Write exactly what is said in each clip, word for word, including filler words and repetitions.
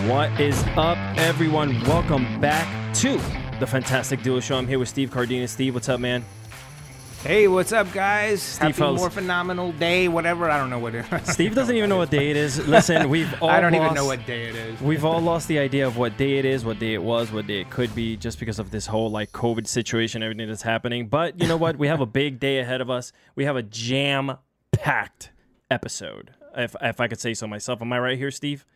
What is up, everyone? Welcome back to the Fantastic Duo Show. I'm here with Steve Cardenas. Steve, what's up, man? Hey, what's up, guys? Steve Happy Fells. more phenomenal day, whatever. I don't know what it is. Steve doesn't even know what day it is. Listen, we've all I don't lost, even know what day it is. We've all lost the idea of what day it is, what day it was, what day it could be, just because of this whole like COVID situation, everything that's happening. But you know what? We have a big day ahead of us. We have a jam-packed episode, if if I could say so myself. Am I right here, Steve?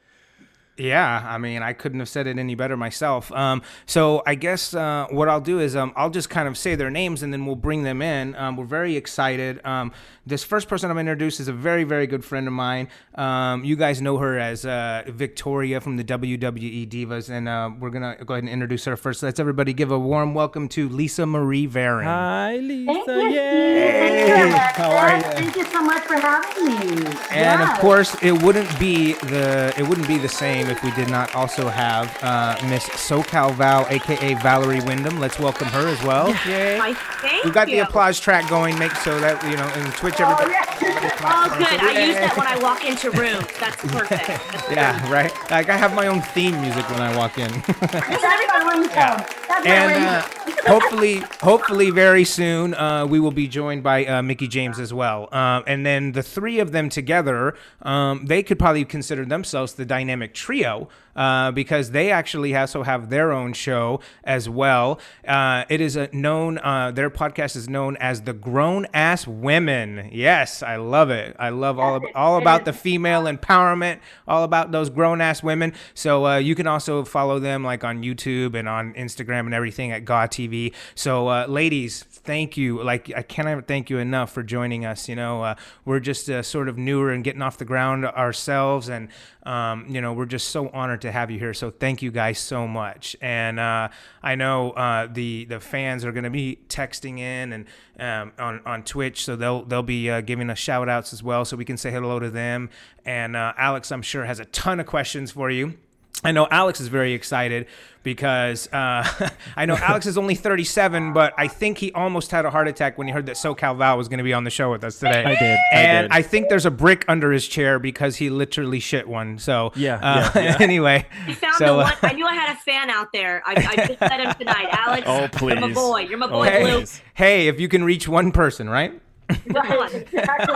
Yeah, I mean, I couldn't have said it any better myself. Um, so I guess uh, what I'll do is um, I'll just kind of say their names and then we'll bring them in. Um, we're very excited. Um, this first person I'm going to introduce is a very, very good friend of mine. Um, you guys know her as uh, Victoria from the W W E Divas, and uh, we're going to go ahead and introduce her first. Let's everybody give a warm welcome to Lisa Marie Varon. Hi, Lisa. Thank you, Yay! Steve. How are you? Thank you so much for having me. And Yes. of course, it wouldn't be the it wouldn't be the same if we did not also have uh, Miss SoCal Val, aka Valerie Wyndham. Let's welcome her as well. Yay! Why, thank We got you. the applause track going, make so that you know in Twitch Oh, everybody. yeah. Oh, good. I use that when I walk into rooms. That's perfect. That's Yeah, right. Like I have my own theme music when I walk in. That's my ringtone. That's my And uh, ringtone. hopefully, hopefully, very soon, uh, we will be joined by uh, Mickey James as well. Um, and then the three of them together, um, they could probably consider themselves the dynamic trio uh, because they actually also have their own show as well. Uh, it is a known. Uh, their podcast is known as the Grown Ass Women. Yes, I love it. I love all ab- all about the female empowerment, all about those grown ass women. So uh, you can also follow them like on YouTube and on Instagram and everything at G A W T V. So uh, ladies, thank you. Like I cannot thank you enough for joining us. You know, uh, we're just uh, sort of newer and getting off the ground ourselves, and um, you know, we're just so honored to have you here. So thank you guys so much. And uh, I know uh, the the fans are going to be texting in and um, on on Twitch, so they'll they'll be uh, giving us shout outs as well, so we can say hello to them. And uh, Alex, I'm sure, has a ton of questions for you. I know Alex is very excited because uh, I know Alex is only thirty-seven, but I think he almost had a heart attack when he heard that SoCal Val was going to be on the show with us today. I did. I And did. I think there's a brick under his chair because he literally shit one. So Yeah, uh, yeah, yeah. anyway. I found so, the uh, one. I knew I had a fan out there. I, I just met him tonight. Alex, Oh, you're my please. boy. You're my Oh, boy, hey, Blue. please. hey, if you can reach one person, right? Right, exactly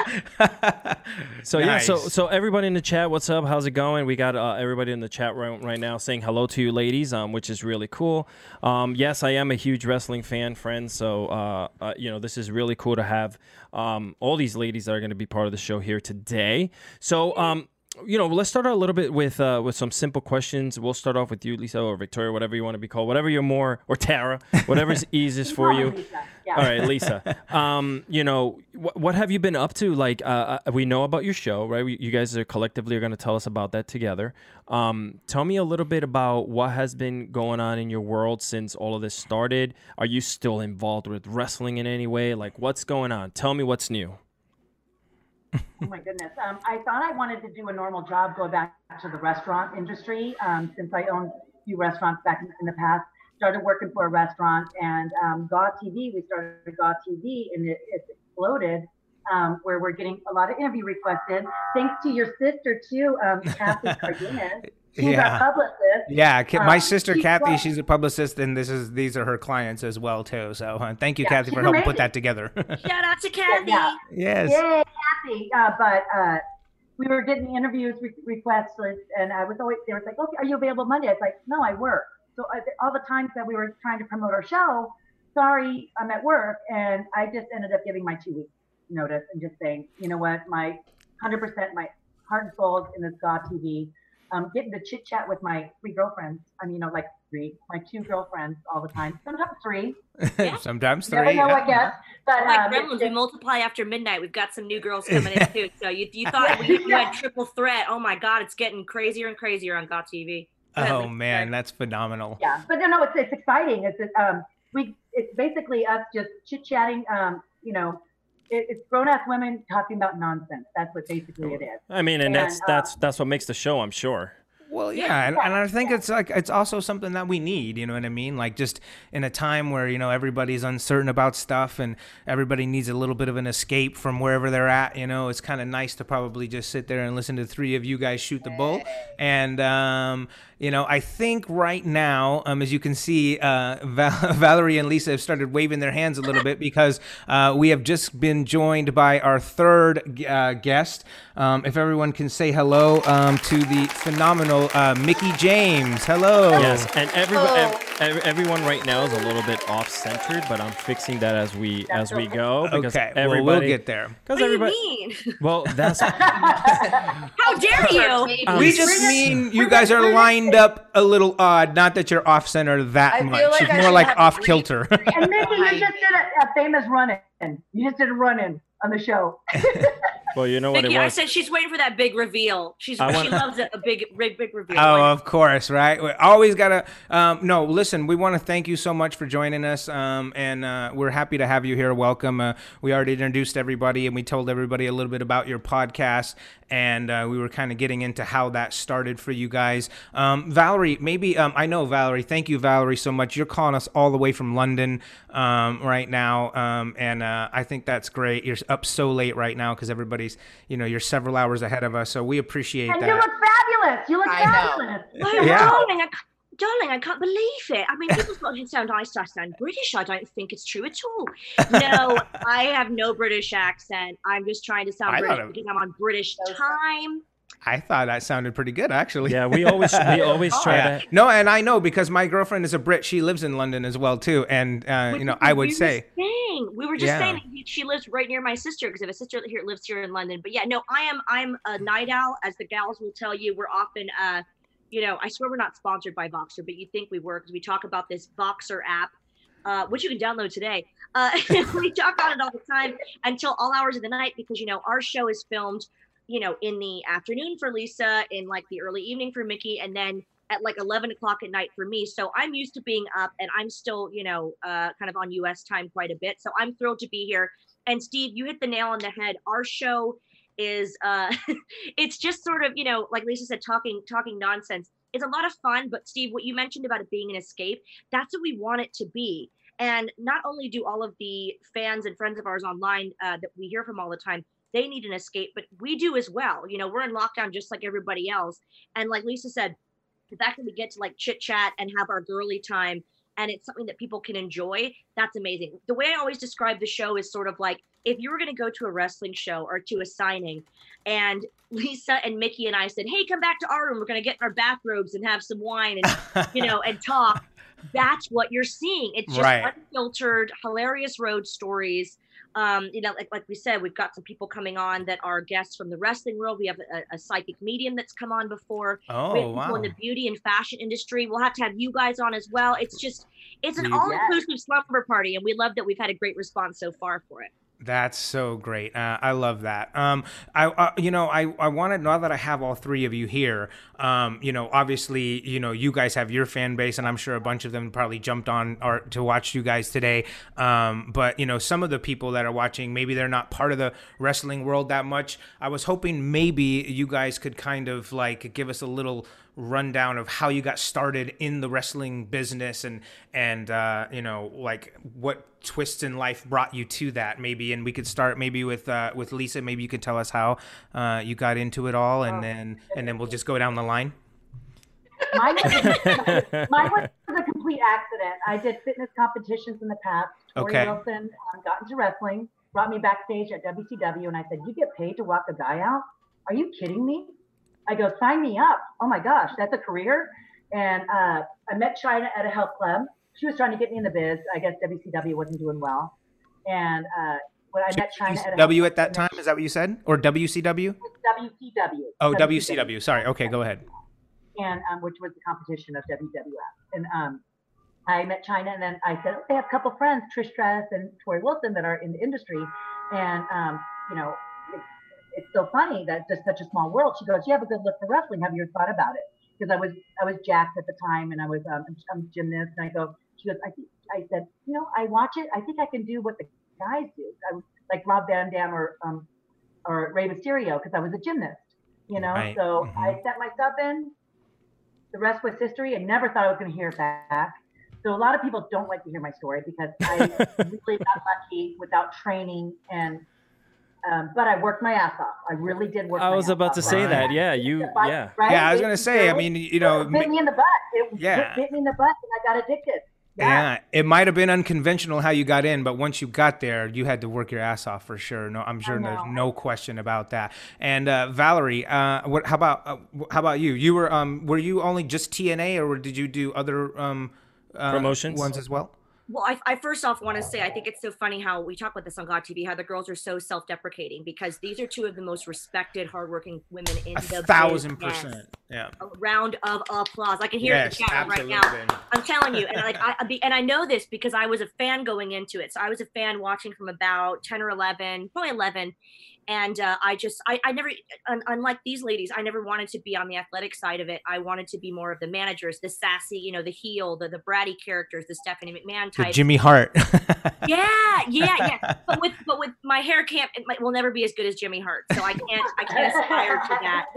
right. So yeah, so Nice. so everybody in the chat, what's up? How's it going? We got uh, everybody in the chat right, right now saying hello to you, ladies, um, which is really cool. Um, yes, I am a huge wrestling fan, friends. So uh, uh, you know, this is really cool to have um, all these ladies that are going to be part of the show here today. So um, you know, let's start out a little bit with uh, with some simple questions. We'll start off with you, Lisa, or Victoria, whatever you want to be called, whatever you're more, or Tara, whatever's easiest for you. Lisa. Yeah. All right, Lisa. Um, you know, wh- what have you been up to? Like, uh, uh, we know about your show, right? We, you guys are collectively are going to tell us about that together. Um, tell me a little bit about what has been going on in your world since all of this started. Are you still involved with wrestling in any way? Like, what's going on? Tell me what's new. Oh my goodness. Um, I thought I wanted to do a normal job, go back to the restaurant industry, um, since I owned a few restaurants back in, in the past. Started working for a restaurant, and um, G A W T V, we started G A W T V, and it, it's exploded, um, where we're getting a lot of interview requested. Thanks to your sister, too, um, Kathy Cardenas. She's Yeah. our publicist. Yeah, Ki- my Um, sister she's Kathy, well- she's a publicist, and this is these are her clients as well too. So uh, thank you, Yeah, Kathy, she's for helping put amazing. that together. Shout out to Kathy. Yeah. Yes. Yay, Kathy. Uh, but uh, we were getting interviews re- requests, and I was always, they were like, okay, are you available Monday? I was like, no, I work. So I, all the times that we were trying to promote our show, sorry, I'm at work. And I just ended up giving my two weeks notice and just saying, you know what, my one hundred percent, my heart and soul is in this G A W T V. Um, getting to chit chat with my three girlfriends. I mean, you know, like three, my two girlfriends all the time. Sometimes three. Yeah. Sometimes Never three. know, yeah. I guess. But Like um, gremlins, it's- we multiply after midnight. We've got some new girls coming in too. So you you thought we, you had triple threat. Oh my God, it's getting crazier and crazier on G A W T V. Go ahead, Oh Lisa. man, that's phenomenal. Yeah, but no, no, it's it's exciting. It's it's, um we it's basically us just chit chatting. Um, you know, it, it's grown ass women talking about nonsense. That's what basically it is. I mean, and And, that's uh, that's that's what makes the show, I'm sure. Well, yeah, and, and I think it's like it's also something that we need, you know what I mean? Like just in a time where, you know, everybody's uncertain about stuff and everybody needs a little bit of an escape from wherever they're at, you know, it's kind of nice to probably just sit there and listen to the three of you guys shoot the bull. And um, you know, I think right now, um, as you can see, uh, Val- Valerie and Lisa have started waving their hands a little bit because uh, we have just been joined by our third uh, guest. Um, if everyone can say hello um, to the phenomenal uh, Mickie James. Hello. Yes, and everyone, ev- everyone right now is a little bit off-centered, but I'm fixing that as we as we go. Because Okay, everybody, well, we'll get there. What do you mean? Well, that's How dare you? Um, We just mean you guys are lined up a little odd. Not that you're off-center that I feel much. like It's I more should like have off-kilter. And Mickie, you just did a, a famous run-in. You just did a run-in on the show. well, you know what Mickie, it I was. said she's waiting for that big reveal. She's I she wanna- loves it, a big, big, big reveal. Oh, Like, of course, right? We always gotta. Um, no, listen. We want to thank you so much for joining us, um, and uh, we're happy to have you here. Welcome. Uh, we already introduced everybody, and we told everybody a little bit about your podcast, and uh, we were kind of getting into how that started for you guys. Um, Valerie, maybe um, I know Valerie. Thank you, Valerie, so much. You're calling us all the way from London um, right now, um, and uh, I think that's great. You're up so late right now because everybody's, you know, you're several hours ahead of us, so we appreciate And that. you look fabulous. You look I know. fabulous. oh, Yeah. darling, I, ca- darling, I can't believe it. I mean, people thought it sound I sound British. I don't think it's true at all. No, I have no British accent. I'm just trying to sound I British thought it- because I'm on British time. I thought that sounded pretty good, actually. Yeah, we always we always Oh, try yeah. to. No, and I know because my girlfriend is a Brit. She lives in London as well too, and uh, Which you know, is I the would weirdest say, thing. We were just Yeah. saying that she lives right near my sister because I have a sister that here lives here in London. But yeah, no, I am I'm a night owl, as the gals will tell you. We're often, uh, you know, I swear we're not sponsored by Voxer, but you think we were because we talk about this Voxer app, uh, which you can download today. Uh, we talk about it all the time until all hours of the night because you know our show is filmed, you know, in the afternoon for Lisa, in like the early evening for Mickie, and then at like eleven o'clock at night for me. So I'm used to being up and I'm still, you know, uh, kind of on U S time quite a bit. So I'm thrilled to be here. And Steve, you hit the nail on the head. Our show is, uh, it's just sort of, you know, like Lisa said, talking, talking nonsense. It's a lot of fun, but Steve, what you mentioned about it being an escape, that's what we want it to be. And not only do all of the fans and friends of ours online uh, that we hear from all the time, they need an escape, but we do as well. You know, we're in lockdown just like everybody else. And like Lisa said, the fact that we get to like chit chat and have our girly time and it's something that people can enjoy, that's amazing. The way I always describe the show is sort of like if you were going to go to a wrestling show or to a signing and Lisa and Mickie and I said, hey, come back to our room. We're going to get in our bathrobes and have some wine and, you know, and talk. That's what you're seeing. It's just Right. unfiltered, hilarious road stories. Um, you know, like, like we said, we've got some people coming on that are guests from the wrestling world. We have a, a psychic medium that's come on before. We oh have people wow, in the beauty and fashion industry. We'll have to have you guys on as well. It's just, it's an We- all-inclusive slumber party, and we love that we've had a great response so far for it. that's so great. Uh, I love that. Um, I, uh, you know, I, I wanted now that I have all three of you here. Um, you know, obviously, you know, you guys have your fan base, and I'm sure a bunch of them probably jumped on or to watch you guys today. Um, but you know, some of the people that are watching, maybe they're not part of the wrestling world that much. I was hoping maybe you guys could kind of like give us a little rundown of how you got started in the wrestling business and and uh, you know, like what twists in life brought you to that maybe, and we could start maybe with uh, with Lisa. Maybe you could tell us how uh, you got into it all, and then and then we'll just go down the line. Mine was, mine was a complete accident. I did fitness competitions in the past. Tori Okay. Wilson um, got into wrestling, brought me backstage at W C W, and I said, you get paid to walk a guy out? Are you kidding me? I go, sign me up. Oh my gosh, that's a career. And uh, I met China at a health club. She was trying to get me in the biz. I guess W C W wasn't doing well. And uh, when I met China at a W health at that club, time, is that what you said? Or W C W? W C W. Oh, W C W. Sorry. Okay, go ahead. And um, which was the competition of W W F. And um, I met China, and then I said, oh, they have a couple friends, Trish Stratus and Tori Wilson, that are in the industry. And, um, you know, it, it's so funny that just such a small world. She goes, you have a good look for wrestling. Have you ever thought about it? Because I was I was jacked at the time, and I was um, I'm a gymnast. And I go, she goes, I think I said, you know, I watch it. I think I can do what the guys do. I was like Rob Van Dam or um, or Rey Mysterio because I was a gymnast, you know. Right. So Mhm. I set myself in. the rest was history, and never thought I was going to hear it back. So a lot of people don't like to hear my story because I really got lucky without training, and um, but I worked my ass off. I really did work. I my was ass about off, to say right? that. Yeah, you. But, Yeah. right? Yeah, I was It- gonna say. I it- mean, you know, it bit me in the butt. It Yeah. bit me in the butt, and I got addicted. yeah, it might have been unconventional how you got in, but once you got there, you had to work your ass off for sure. No, I'm sure I there's know. no question about that. And uh, Valerie, uh, what? How about uh, how about you? You were um, were you only just T N A, or did you do other um, uh, Promotions? ones as well? Well, I, I first off want to say I think it's so funny how we talk about this on God T V, how the girls are so self-deprecating, because these are two of the most respected, hardworking women in A the thousand business. percent. Yeah. A round of applause. I can hear Yes, it in the chat room right absolutely. now. I'm telling you, and like I I be, and I know this because I was a fan going into it. So I was a fan watching from about ten or eleven, probably eleven. And uh, I just, I, I never, un, unlike these ladies, I never wanted to be on the athletic side of it. I wanted to be more of the managers, the sassy, you know, the heel, the, the bratty characters, the Stephanie McMahon The type. Jimmy Hart. Yeah, yeah, yeah. But with but with my hair can't, it might, will never be as good as Jimmy Hart. So I can't, I can't aspire to that.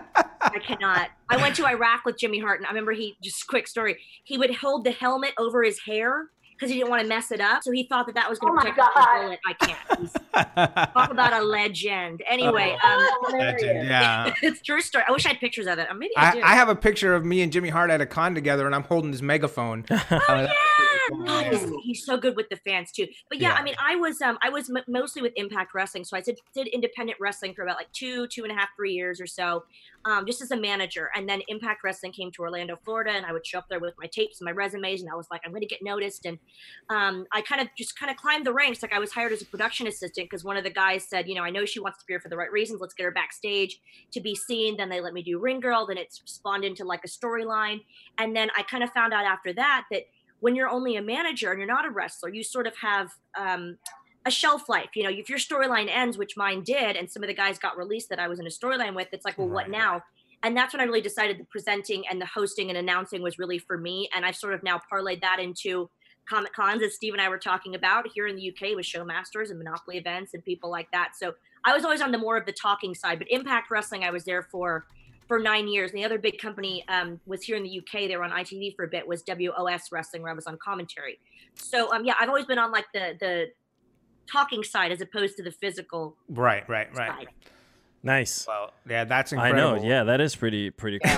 I cannot. I went to Iraq with Jimmy Hart, and I remember he, just quick story, he would hold the helmet over his hair because he didn't want to mess it up. So he thought that that was going Oh to my protect him from God. the bullet. I can't. He's, talk about a legend. Anyway, Oh, um, Legend, yeah. it's true story. I wish I had pictures of it. Uh, Maybe I, I, do. I have a picture of me and Jimmy Hart at a con together, and I'm holding his megaphone. Oh Uh, yeah, that's pretty cool, God, yeah. he's, he's so good with the fans too. But yeah, Yeah. I mean, I was um I was m- mostly with Impact Wrestling, so I did, did independent wrestling for about like two two and a half three years or so, um, just as a manager. And then Impact Wrestling came to Orlando, Florida, and I would show up there with my tapes and my resumes, and I was like, I'm going to get noticed. And um, I kind of just kind of climbed the ranks. Like I was hired as a production assistant because one of the guys said, you know, I know she wants to be here for the right reasons. Let's get her backstage to be seen. Then they let me do Ring Girl. Then it spawned into like a storyline. And then I kind of found out after that that when you're only a manager and you're not a wrestler, you sort of have um, a shelf life. You know, if your storyline ends, which mine did, and some of the guys got released that I was in a storyline with, it's like, well, what Right. now? And that's when I really decided the presenting and the hosting and announcing was really for me. And I've sort of now parlayed that into Comic Cons, as Steve and I were talking about here in the U K with Showmasters and Monopoly events and people like that. So I was always on the more of the talking side, but Impact Wrestling, I was there for for nine years. And the other big company um, was here in the U K. They were on I T V for a bit, was W O S Wrestling, where I was on commentary. So um, yeah, I've always been on like the the talking side as opposed to the physical Right, right, right. side. Nice. Well, yeah, that's I incredible. know. Yeah, that is pretty pretty cool.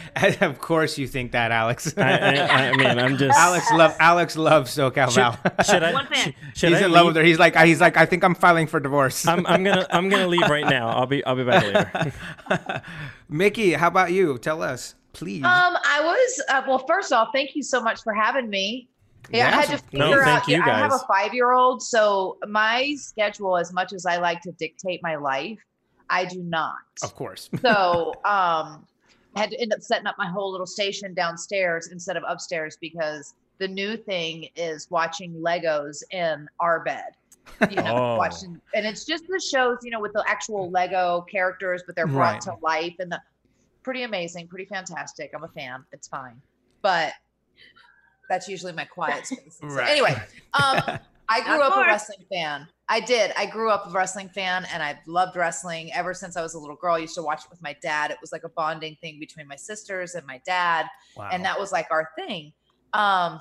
Of course, you think that, Alex. I, I, I mean, I'm just. Alex love Alex loves SoCal Val. Should, should I? One fan. Should, should He's I in love leave? with her. He's like, he's like, I think I'm filing for divorce. I'm, I'm gonna I'm gonna leave right now. I'll be I'll be back later. Mickey, how about you? Tell us, please. Um, I was uh, well. First off, thank you so much for having me. Yeah, I had to Yes. figure No, thank out. you, I have a guys. five-year-old, so my schedule, as much as I like to dictate my life, I do not. Of course. So, um, I had to end up setting up my whole little station downstairs instead of upstairs because the new thing is watching Legos in our bed. You know, Oh. watching, and it's just the shows, you know, with the actual Lego characters, but they're brought Right. to life, and the pretty amazing, pretty fantastic. I'm a fan. It's fine, but that's usually my quiet space. So Right. anyway, um, I grew Of up a course. wrestling fan. I did. I grew up a wrestling fan, and I've loved wrestling ever since I was a little girl. I used to watch it with my dad. It was like a bonding thing between my sisters and my dad, Wow. and that was like our thing. Um,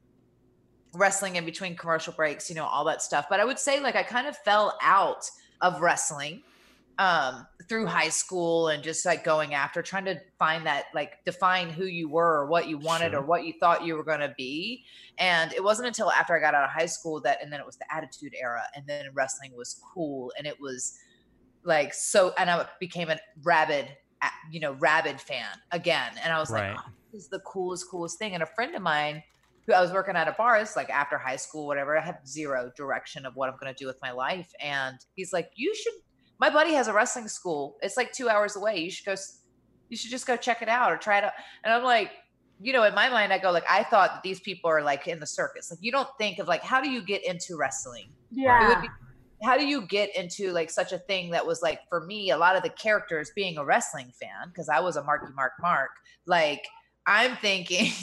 wrestling in between commercial breaks, you know, all that stuff. But I would say like I kind of fell out of wrestling um, through high school and just like going after trying to find that, like define who you were or what you wanted Sure. or what you thought you were going to be. And it wasn't until after I got out of high school that, and then it was the Attitude Era, and then wrestling was cool. And it was like, so, and I became a rabid, you know, rabid fan again. And I was Right. like, oh, this is the coolest, coolest thing. And a friend of mine who I was working at a bar, it's like after high school, whatever, I had zero direction of what I'm going to do with my life. And he's like, you should, my buddy has a wrestling school. It's like two hours away. You should go, s- you should just go check it out or try it out. And I'm like, you know, in my mind, I go like, I thought that these people are like in the circus. Like, you don't think of like, how do you get into wrestling? It Yeah. would be, how do you get into like such a thing that was like, for me, a lot of the characters being a wrestling fan, because I was a Marky Mark Mark, like I'm thinking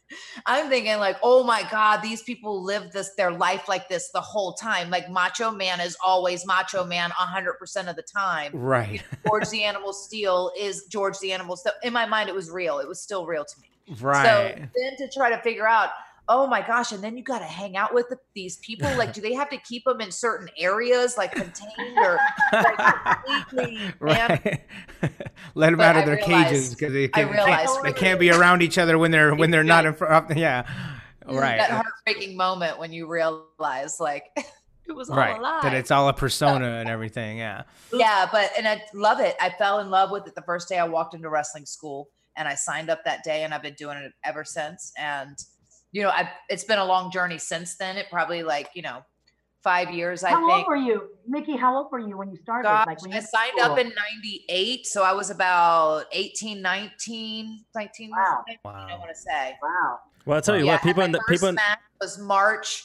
I'm thinking like, oh my God, these people live this their life like this the whole time. Like Macho Man is always Macho Man a hundred percent of the time. Right. George the Animal Steel is George the Animal Steel. In my mind, it was real. It was still real to me. Right. So then to try to figure out, oh my gosh, and then you got to hang out with the, these people. Like, do they have to keep them in certain areas, like contained or like completely? Right. Let them But out of I their realized- cages because they, I can, realized they really- can't be around each other when they're when they're not in front. Yeah. Right. That heartbreaking moment when you realize, like, it was all Right. a lie. That it's all a persona and everything. Yeah. Yeah, but and I love it. I fell in love with it the first day I walked into wrestling school, and I signed up that day, and I've been doing it ever since. And you know, I've it's been a long journey since then. It probably like you know, five years. I How think. old were you, Mickey? How old were you when you started? Gosh, like when I you signed up in ninety-eight, so I was about eighteen, nineteen, nineteen. Wow. I want to say. Wow. Well, I'll tell you Yeah, what, people and in my the people first in, match was March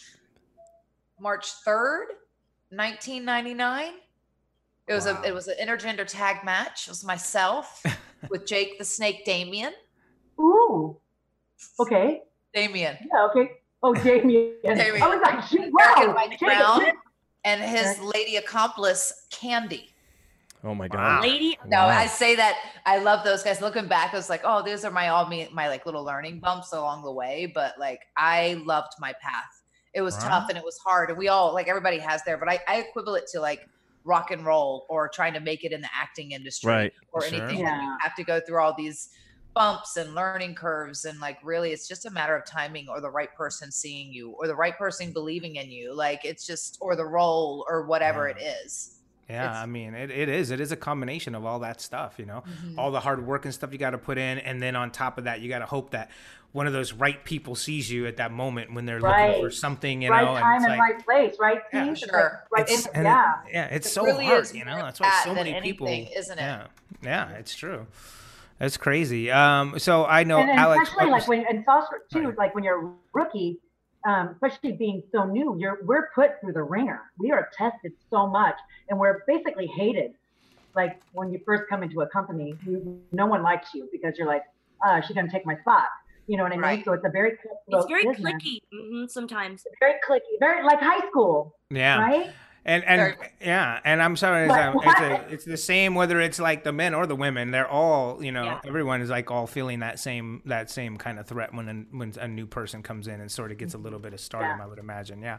March third, nineteen ninety-nine. It was Wow. a it was an intergender tag match. It was myself with Jake the Snake Damien. Ooh. Okay. Damien. Yeah. Okay. Oh, Damien. Damien. I was like, shit, American wow. Mike Shit, Brown shit. and his Okay. lady accomplice Candy. oh my Wow. god, Lady, No, Wow. I say that I love those guys. Looking back, I was like, oh, these are my all me my like little learning bumps along the way. But like I loved my path. It was Wow. tough and it was hard. And we all like everybody has there, but I, I equivalent it to like rock and roll or trying to make it in the acting industry Right. or Sure. anything. Like, you Yeah. have to go through all these bumps and learning curves. And like really it's just a matter of timing or the right person seeing you or the right person believing in you. Like it's just or the role or whatever Yeah. it is. Yeah, It's- I mean, it, it is. It is a combination of all that stuff, you know, Mhm. all the hard work and stuff you got to put in. And then on top of that, you got to hope that one of those right people sees you at that moment when they're Right. looking for something, you Right know, and time it's and like, right place, right Yeah, team. sure. Right. it's, time- and yeah. it- yeah, it's It so really hard, is you know, more that's why that so than many people, anything, isn't it? Yeah, yeah, it's true. It's crazy. Um, so I know and, and Alex, especially oh, like when and also too, Right. like when you're a rookie, um, especially being so new, you're we're put through the ringer. We are tested so much, and we're basically hated. Like when you first come into a company, you, no one likes you because you're like, uh, she's gonna take my spot. You know what I mean? Right. So it's a very it's cutthroat very business. clicky hmm sometimes. very clicky, very like high school, yeah. right? And and Very- yeah, and I'm sorry, it's, But um, it's, what? a, it's the same whether it's like the men or the women. They're all, you know, Yeah. everyone is like all feeling that same that same kind of threat when a, when a new person comes in and sort of gets a little bit of stardom. Yeah. I would imagine, yeah.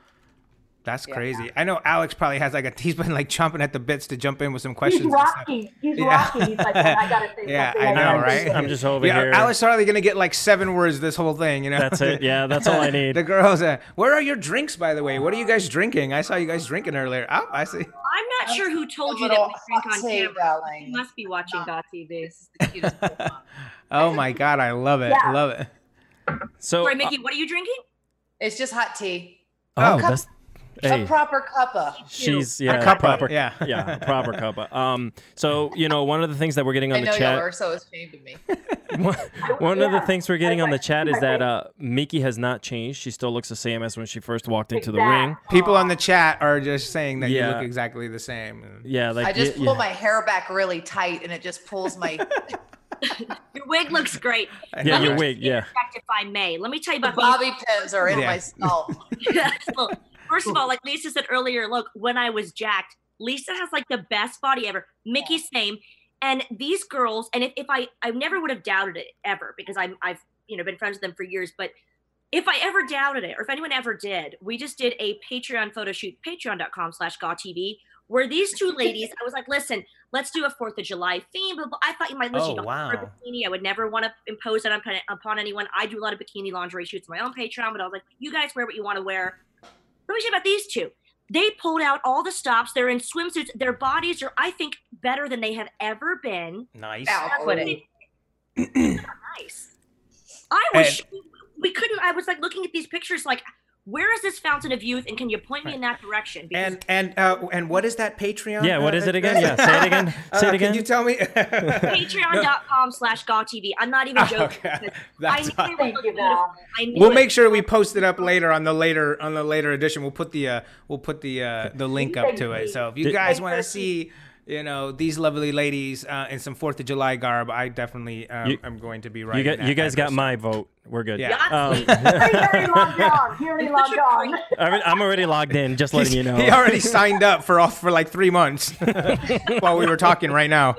That's Yeah. crazy. I know Alex probably has like a he's been like chomping at the bits to jump in with some questions. He's and stuff. rocky. He's Yeah. rocky. He's like, I gotta say Yeah, something. I know, gotta right? say I'm just over Yeah, here. Alex probably gonna get like seven words this whole thing. You know, That's it. Yeah, that's all I need. The girls, uh, where are your drinks, by the way? What are you guys drinking? I saw you guys drinking earlier. Oh, I see. I'm not sure who told A you little that we drink on hot tea, camera. You darling. must be watching God T V. This is the cutest Pokemon. Oh my God, I love it. Yeah. Love it. So, Sorry, Mickey, what are you drinking? It's just hot tea. uh, oh, Oh. that's hey, A proper cuppa. she's yeah, cuppa, proper, yeah. yeah, proper cuppa. Um, so you know, one of the things that we're getting on I the know chat. you are so ashamed of me. One one of the Yeah. things we're getting on the chat is Right. that uh, Miki has not changed. She still looks the same as when she first walked into the Exact. ring. People on the chat are just saying that you Yeah. look exactly the same. Yeah, like I just y- pull yeah. my hair back really tight and it just pulls my Your wig looks great. yeah, Let your me wig, yeah. Interject if I may. Let me tell you the about these. bobby pins are in Yeah. my skull. Well, first of all, like Lisa said earlier, look, when I was jacked, Lisa has like the best body ever. Mickey's same. And these girls, and if, if I, I never would have doubted it ever because I'm, I've, you know, been friends with them for years. But if I ever doubted it, or if anyone ever did, we just did a Patreon photo shoot, patreon.com slash GawTV, where these two ladies, I was like, listen, let's do a fourth of July theme. But I thought you might listen, Oh, you know, wow. for a bikini. I would never want to impose that upon, upon anyone. I do a lot of bikini lingerie shoots on my own Patreon, but I was like, you guys wear what you want to wear. Let me tell you about these two. They pulled out all the stops. They're in swimsuits. Their bodies are, I think, better than they have ever been. Nice. Ow. That's what it is. Nice. I wish And- we couldn't. I was like looking at these pictures, like, where is this fountain of youth? And can you point me in that direction? Because And and uh, and what is that Patreon? Yeah, what uh, is it again? Yeah, say it again. Say Uh, it again. Can you tell me? patreon.com slash GawTV. I'm not even joking. Okay. because That's I knew fine. it Thank would you, look beautiful. Val. I knew We'll it. make sure we post it up later on the later on the later edition. We'll put the uh, we'll put the uh, the link up to it. So if you Did- guys want to see, you know, these lovely ladies uh, in some Fourth of July garb, I definitely um, You- am going to be You writing. got, that you guys got episode. my vote. We're good. Yeah. Um, He already logged on. He already logged on. I- I'm already logged in. Just letting you know. He already signed up for off for like three months while we were talking right now.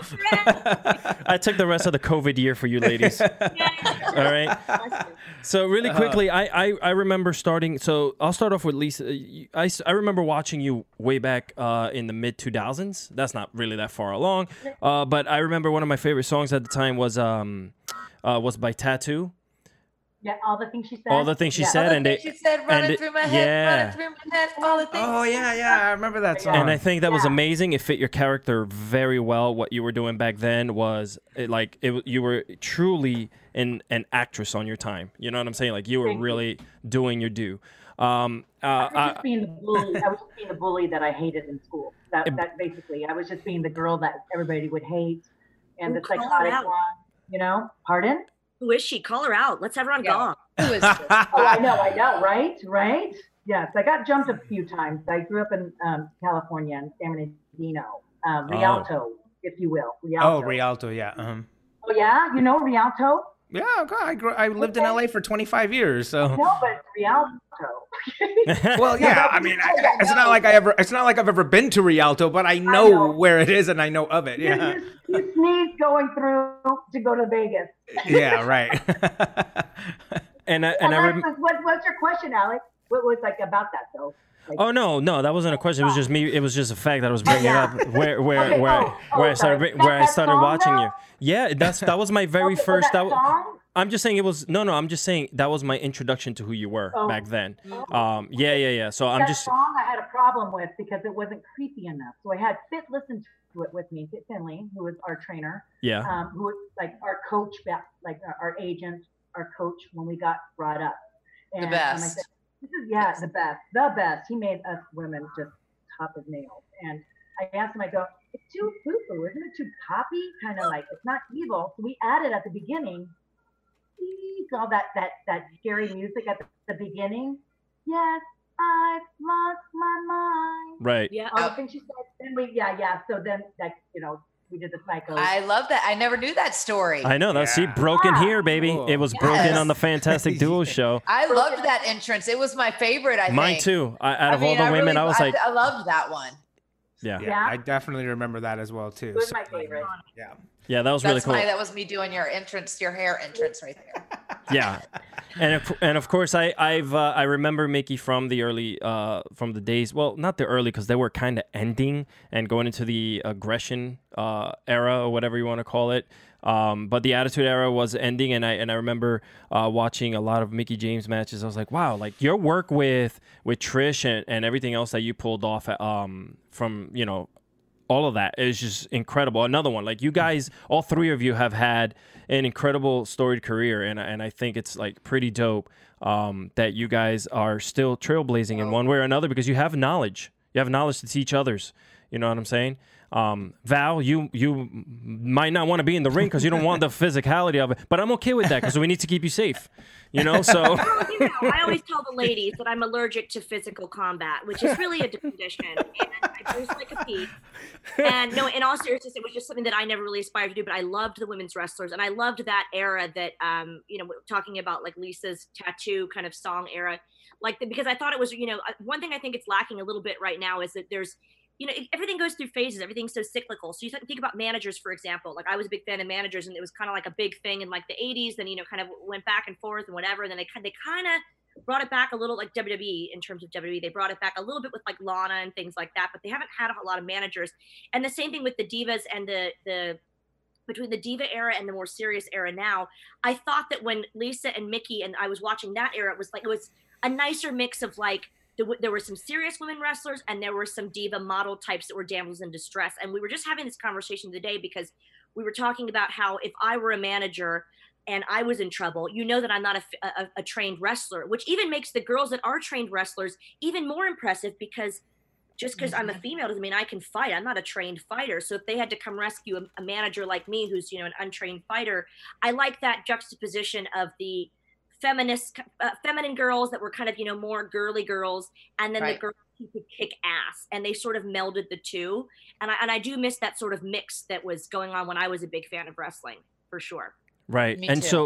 I took the rest of the COVID year for you ladies. All right. So really quickly, I, I, I remember starting. So I'll start off with Lisa. I, s- I remember watching you way back uh, in the mid two thousands. That's not really that far along, uh, but I remember one of my favorite songs at the time was um uh, was by Tattoo. Yeah, all the things she said. All the things she Yeah. said, All the and they things she said running and it- through my head, yeah. running through my head, all the things. Oh yeah, yeah, I remember that song. And I think that was Yeah. amazing. It fit your character very well. What you were doing back then was it, like it. w- You were truly an an actress on your time. You know what I'm saying? Like you were Thank you. really doing your due. Um, uh, I was I, just being the bully. I was just being the bully that I hated in school. That It- that basically, I was just being the girl that everybody would hate, and Ooh, the call her psychotic out. one. You know, pardon? Who is she? Call her out. Let's have her on Yeah. Gong. Who is this? Oh, I know, I know, right, right. Yes, I got jumped a few times. I grew up in um, California, in San Bernardino, um, Rialto, if you will. Rialto. Oh, Rialto, yeah. Um, Oh, yeah, you know Rialto? yeah, okay, I grew, I lived in L A for twenty-five years, so. No, but it's Rialto. Well, yeah, I mean, I, I- it's not like I ever, it's not like I've ever been to Rialto, but I know, know. where it is and I know of it. You- Yeah, You, you sneeze going through to go to Vegas. yeah, right. and I, and I rem- Alexis, what, what's your question, Alex? What was like about that though? Like, Oh no, no, that wasn't a question. It was just me. It was just a fact that I was bringing yeah. up. Where, where, Okay, where, oh, oh, where I started, sorry. bring- where That- I that started song, watching though? you. Yeah, that's that was my very okay, oh, first. that That, song? I'm just saying it was. No, no, I'm just saying that was my introduction to who you were Oh. back then. Um, yeah, yeah, yeah. So I'm that just. song I had a problem with because it wasn't creepy enough. So I had Fit listen to it with me, Fit Finley, who was our trainer, Yeah. um, who was like our coach, back, like our, our agent, our coach when we got brought up. And, um, I best. said, this is yeah, the best, the best. He made us women just tough as nails. And I asked him, I go, it's too foo-foo, isn't it too poppy? Kind of like it's not evil. So we added at the beginning, beep, all that that that scary music at the, the beginning. Yes, I've lost my mind. Right. Yeah. All the things she said. Then we, yeah, yeah. So then, like, you know, we did the psycho. I love that. I never knew that story. I know that's see Yeah. broken Yeah. here, baby. Cool. It was Yes. broken on the Fantastic Duo show. I loved that entrance. It was my favorite, I Mine think. too. I, out I of mean, all the I women, really- I was like, I loved that one. yeah, Yeah, Yeah. I definitely remember that as well too. it was So- my favorite. yeah. yeah, that was That's really cool. my, that was me doing your entrance, your hair entrance right there. Yeah, and of, and of course I I've uh, I remember Mickey from the early uh from the days. Well, not the early because they were kind of ending and going into the aggression uh era or whatever you want to call it. Um, but the Attitude Era was ending, and I and I remember uh, watching a lot of Mickey James matches. I was like, wow, like your work with with Trish and, and everything else that you pulled off um from you know. all of that is just incredible. Another one, like you guys, all three of you have had an incredible storied career, and and I think it's like pretty dope um, that you guys are still trailblazing in one way or another because you have knowledge. You have knowledge to teach others. You know what I'm saying? Um, Val, you you might not want to be in the ring because you don't want the physicality of it, but I'm okay with that because we need to keep you safe. You know, so Well, you know, I always tell the ladies that I'm allergic to physical combat, which is really a condition. And I just like a piece. And no, in all seriousness, it was just something that I never really aspired to do, but I loved the women's wrestlers. And I loved that era that, um, you know, talking about like Lisa's tattoo kind of song era, like the, because I thought it was, you know, one thing I think it's lacking a little bit right now is that there's, you know, everything goes through phases. Everything's so cyclical. So you think about managers, for example. Like I was a big fan of managers, and it was kind of like a big thing in like the eighties. Then you know, kind of went back and forth and whatever. And then they kind they kind of brought it back a little, like W W E in terms of W W E. They brought it back a little bit with like Lana and things like that. But they haven't had a lot of managers. And the same thing with the divas and the the between the diva era and the more serious era now. I thought that when Lisa and Mickey and I was watching that era, it was like it was a nicer mix of like. There were some serious women wrestlers and there were some diva model types that were damsels in distress. And we were just having this conversation today because we were talking about how if I were a manager and I was in trouble, you know that I'm not a, a, a trained wrestler, which even makes the girls that are trained wrestlers even more impressive because just because I'm a female doesn't mean I can fight. I'm not a trained fighter. So if they had to come rescue a, a manager like me, who's, you know, an untrained fighter, I like that juxtaposition of the feminist, uh, feminine girls that were kind of, you know, more girly girls, and then Right. the girls who could kick ass, and they sort of melded the two. And I and I do miss that sort of mix that was going on when I was a big fan of wrestling, for sure. right. Me And too. so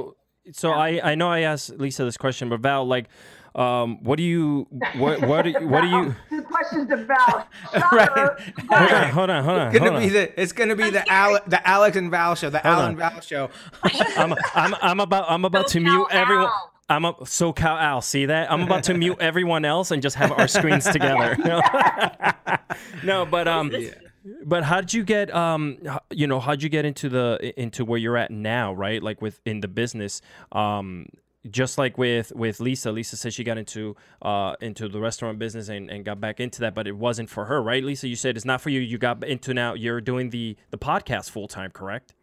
so I, I know I asked Lisa this question, but Val, like, um, what do you, what, what, do you, what do you? Two questions about. Right. Hold on, hold on, hold on. It's gonna hold be on. the it's gonna be the Ale, the Alex and Val show, the Hold Al on. and Val show. I'm, I'm, I'm about, I'm about to SoCal mute everyone. Al. I'm a SoCal Al. See that? I'm about to mute everyone else and just have our screens together. No, but um, but how did you get um, h- you know, how'd you get into the into where you're at now, right? Like with in the business, um. Just like with, with Lisa, Lisa said she got into uh into the restaurant business and, and got back into that, but it wasn't for her, right? Lisa, you said it's not for you. You got into now. You're doing the the podcast full time, correct?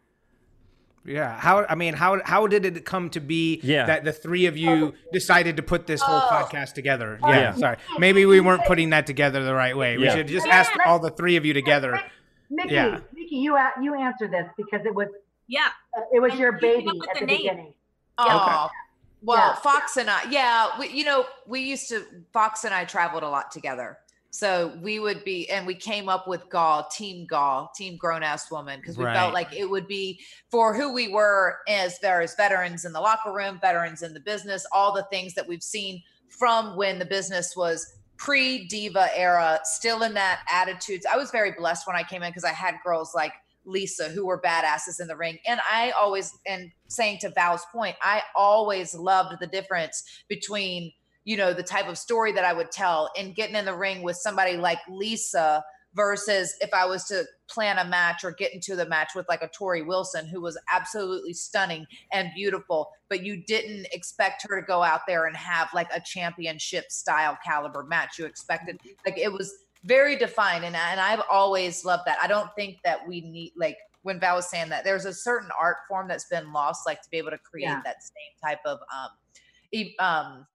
Yeah. How I mean, how how did it come to be Yeah. that the three of you decided to put this whole Oh. podcast together? Yeah, Yeah. Sorry. Maybe we weren't putting that together the right way. We Yeah. should just ask all the three of you together. Mickey, Yeah. Mickey, you a- you answer this because it was Yeah. uh, it was And your you came baby up with at the the name. beginning. Oh, well, Yeah. Fox and I, yeah, we, you know, we used to, Fox and I traveled a lot together. So we would be, and we came up with G A W, Team G A W, Team Grown Ass Woman, because we Right. felt like it would be for who we were as various veterans in the locker room, veterans in the business, all the things that we've seen from when the business was pre-diva era, still in that attitudes. I was very blessed when I came in because I had girls like Lisa who were badasses in the ring. And I always, and saying to Val's point, I always loved the difference between, you know, the type of story that I would tell and getting in the ring with somebody like Lisa versus if I was to plan a match or get into the match with like a Tori Wilson, who was absolutely stunning and beautiful, but you didn't expect her to go out there and have like a championship style caliber match. You expected, like, it was very defined. And, and I've always loved that. I don't think that we need, like, when Val was saying that, there's a certain art form that's been lost, like to be able to create Yeah. that same type of um, e- um,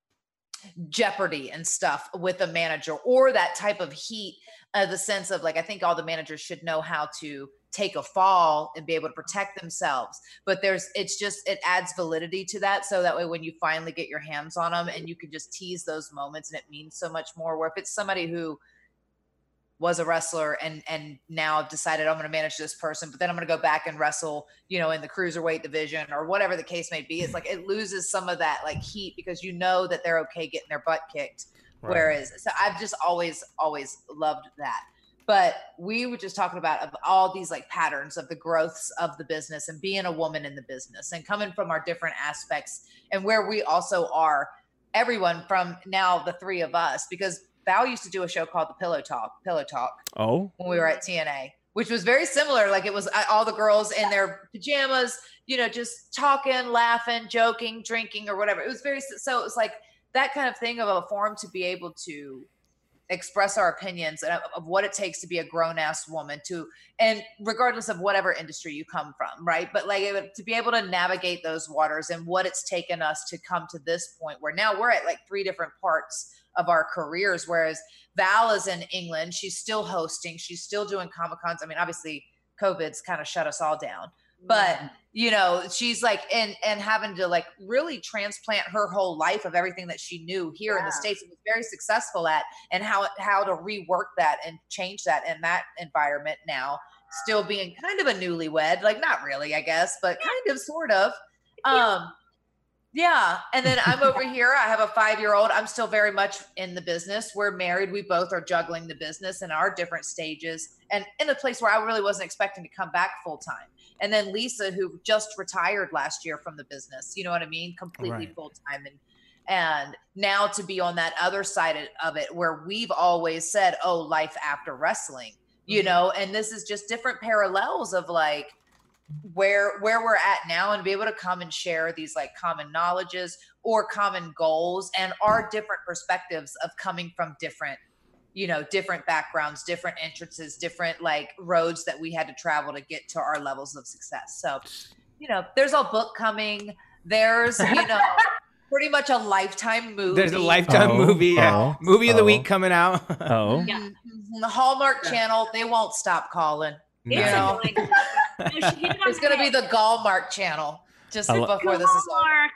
jeopardy and stuff with a manager, or that type of heat, uh, the sense of like, I think all the managers should know how to take a fall and be able to protect themselves. But there's, it's just, it adds validity to that. So that way, when you finally get your hands on them and you can just tease those moments and it means so much more. Where if it's somebody who was a wrestler and and now I've decided I'm going to manage this person, but then I'm going to go back and wrestle, you know, in the cruiserweight division or whatever the case may be. It's like it loses some of that like heat because you know that they're okay getting their butt kicked. Right. Whereas, so I've just always always loved that. But we were just talking about of all these like patterns of the growths of the business and being a woman in the business and coming from our different aspects and where we also are. Everyone from now the three of us, because Val used to do a show called The Pillow Talk, Pillow Talk Oh, when we were at T N A, which was very similar. Like it was uh, all the girls in their pajamas, you know, just talking, laughing, joking, drinking or whatever. It was very, so it was like that kind of thing of a forum to be able to express our opinions and of, of what it takes to be a grown ass woman to, and regardless of whatever industry you come from. Right. But like it, to be able to navigate those waters and what it's taken us to come to this point where now we're at like three different parts of our careers. Whereas Val is in England, she's still hosting, she's still doing Comic-Cons. I mean, obviously COVID's kind of shut us all down, but you know, she's like, and, and having to like really transplant her whole life of everything that she knew here in the Yeah. States and was very successful at, and how, how to rework that and change that in that environment now, still being kind of a newlywed, like not really, I guess, but kind of, sort of. Um, Yeah. And then I'm over here. I have a five-year-old. I'm still very much in the business. We're married. We both are juggling the business in our different stages and in a place where I really wasn't expecting to come back full time. And then Lisa, who just retired last year from the business, you know what I mean? Completely Right. full time. And, and now to be on that other side of it, where we've always said, oh, life after wrestling, you know, and this is just different parallels of like, where where we're at now and be able to come and share these like common knowledges or common goals and our different perspectives of coming from different, you know, different backgrounds, different entrances, different like roads that we had to travel to get to our levels of success. So, you know, there's a book coming. There's, you know, pretty much a Lifetime movie. There's a Lifetime Oh, movie, yeah. oh, movie of the oh. week coming out. oh. Yeah. Mhm. The Hallmark Channel, they won't stop calling. It's You know, annoying. No, she hit it on it's going to be head. the Gallmark Channel just I lo- before this is over. Hallmark.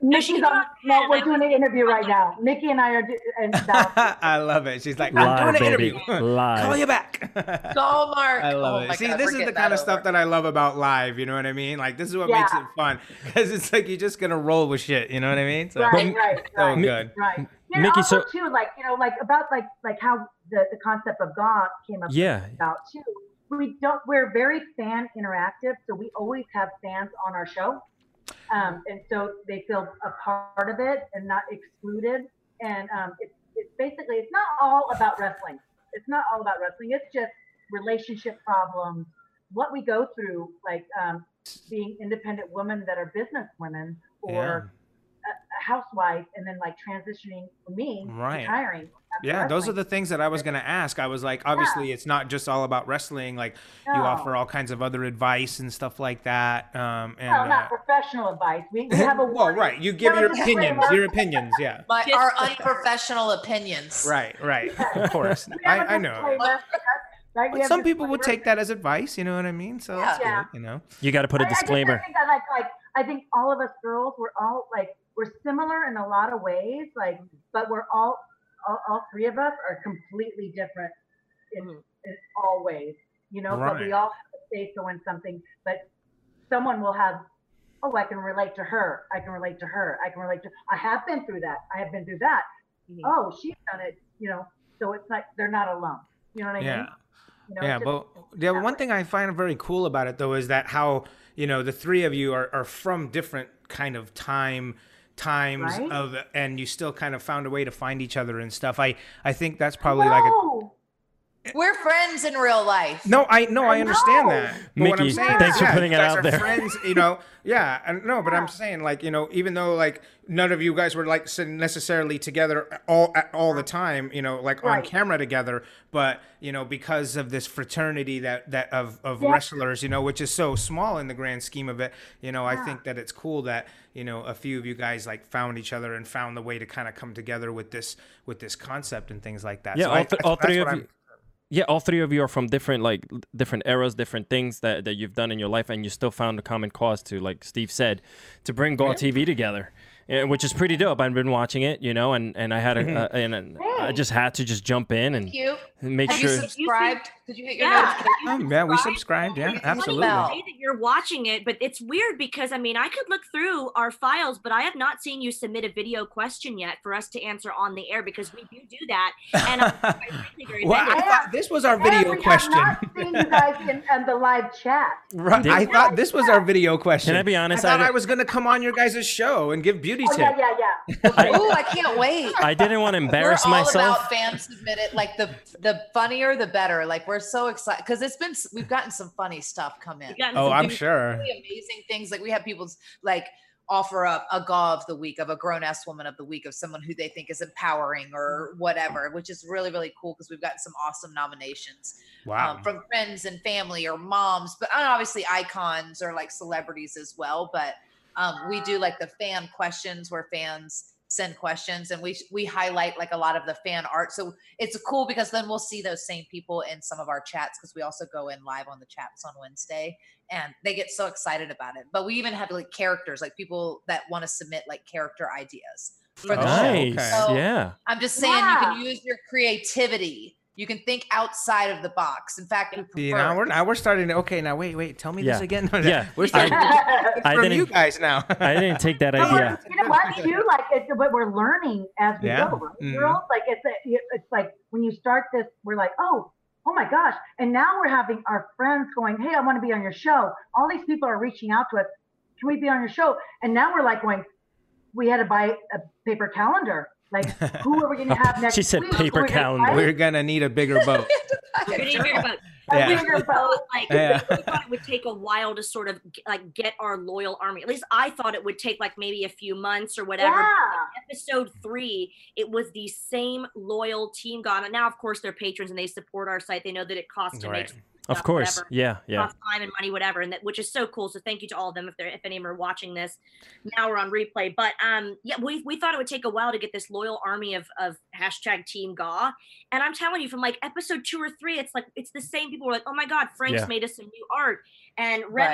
Mickey's she's on. not No, mad. we're I doing an interview right now. Mickey and I are. Do, and Val- I love it. She's like, Live, I'm doing an baby. interview. Live. Call you back. Go, Mark. I love Oh it. my See, God, this we're is the getting kind that of stuff over. that I love about live. You know what I mean? Like, this is what Yeah. makes it fun because it's like you're just gonna roll with shit. You know what I mean? So, right, right, so right, good. right. You know, Mickey, also so- too, like you know, like about like like how the the concept of God came up Yeah. about too. We don't. We're very fan interactive, so we always have fans on our show, um, and so they feel a part of it and not excluded. And um, it's it's basically it's not all about wrestling. It's not all about wrestling. It's just relationship problems, what we go through, like um, being independent women that are business women or a, a housewife, and then like transitioning for me, Right. retiring. after Yeah, those are wrestling. the things that I was going to ask. I was like, obviously, it's not just all about wrestling. Like, you No. offer all kinds of other advice and stuff like that. Um, and Well, uh, not professional advice. We, we have a well, warning. right. You We give have a your opinions. disclaimer. Your opinions. Yeah. My, Just- our unprofessional opinions. Right. Right. Of course. We have a I, I know. disclaimer, right? We But have some people would disclaimer. take that as advice. You know what I mean? So that's Yeah. good. You know. You got to put a I- I just- disclaimer. I think I like like I think all of us girls, we're all like we're similar in a lot of ways, like, but we're all all, all three of us are completely different in, in all ways, you know. But we Right. all have a say so in something. But someone will have, oh, I can relate to her. I can relate to her. I can relate to. I have been through that. I have been through that. Mhm. Oh, she's done it. You know. So it's like they're not alone. You know what I Yeah. mean? You know, Yeah, it's but just yeah, that one way. thing I find very cool about it though is that how, you know, the three of you are, are from different kind of time times Right? of and you still kind of found a way to find each other and stuff. I I think that's probably like a No. We're friends in real life. no, I no, I I understand know. that. But what I'm Mickey, saying thanks is, for yeah, putting you it guys out are there. friends, you know. Yeah, and no, but Yeah. I'm saying like, you know, even though like none of you guys were like sitting necessarily together all at all the time, you know, like on Right. camera together, but you know, because of this fraternity that that of of Yeah. wrestlers, you know, which is so small in the grand scheme of it, you know, I Yeah. think that it's cool that, you know, a few of you guys like found each other and found the way to kind of come together with this with this concept and things like that. Yeah, So all, I- th- that's- all that's three what of I'm- you. Yeah, all three of you are from different like l- different eras, different things that, that you've done in your life, and you still found a common cause to, like Steve said, to bring Gaw T V together, eh, which is pretty dope. I've been watching it, you know, and, and I had a, uh, and, and I just had to just jump in and Thank you. make Have you sure. subscribed? Did you get your Yeah. notification? Um, yeah, we subscribed. Yeah, It's absolutely. about- Say that you're watching it, but it's weird because I mean I could look through our files, but I have not seen you submit a video question yet for us to answer on the air because we do do that. And I'm really very Well, offended. I thought this was our And video we question. have not seen you guys in, in the live chat. Right. Did- I thought this was our video question. Can I be I honest? thought I, I was going to come on your guys' show and give beauty Oh tips. yeah, yeah, yeah. Okay. Ooh, I can't wait. I didn't want to embarrass we're all myself. about fan submitted. Like the the funnier the better. Like we're so excited because it's been we've gotten some funny stuff come in. We've gotten Oh, some I'm good- sure. Really amazing things. Like we have people's like offer up a gaw of the week, of a grown ass woman of the week, of someone who they think is empowering or whatever, which is really really cool because we've gotten some awesome nominations Wow. um, from friends and family or moms, but and obviously icons or like celebrities as well. But um, we do like the fan questions where fans send questions and we we highlight like a lot of the fan art. So it's cool because then we'll see those same people in some of our chats because we also go in live on the chats on Wednesday and they get so excited about it. But we even have like characters, like people that want to submit like character ideas for the Oh, show. Nice. okay. So Yeah. I'm just saying you Yeah. can use your creativity. You can think outside of the box. In fact, we See, prefer now we're now we're starting to okay. Now wait, wait. Tell me this Yeah. again. Yeah. we're starting to I get from didn't- you guys now. I didn't take that But idea. we're- you know what? Too, like, it's, but we're learning as we Yeah. go, right, Mhm. girls? Like, it's a, it's like when you start this, we're like, oh, oh my gosh! And now we're having our friends going, hey, I want to be on your show. All these people are reaching out to us. Can we be on your show? And now we're like going, we had to buy a paper calendar. Like, who are we going to have next? She said week? paper We're gonna- calendar. right? We're gonna need a bigger boat. We're gonna hear about- A Yeah. bigger boat. like Yeah. we thought it would take a while to sort of like get our loyal army. At least I thought it would take like maybe a few months or whatever. Yeah. Episode three, it was the same loyal team gone. And now, of course, they're patrons and they support our site. They know that it costs to Right. make Of stuff, course. whatever. Yeah. Yeah. costs time and money, whatever, and that which is so cool. So thank you to all of them if they're if any of them are watching this. Now we're on replay, but um, yeah, we we thought it would take a while to get this loyal army of of hashtag Team Gaw, and I'm telling you, from like episode two or three, it's like it's the same people. We're like, oh my god, Frank's Yeah. made us some new art, and Remy Right.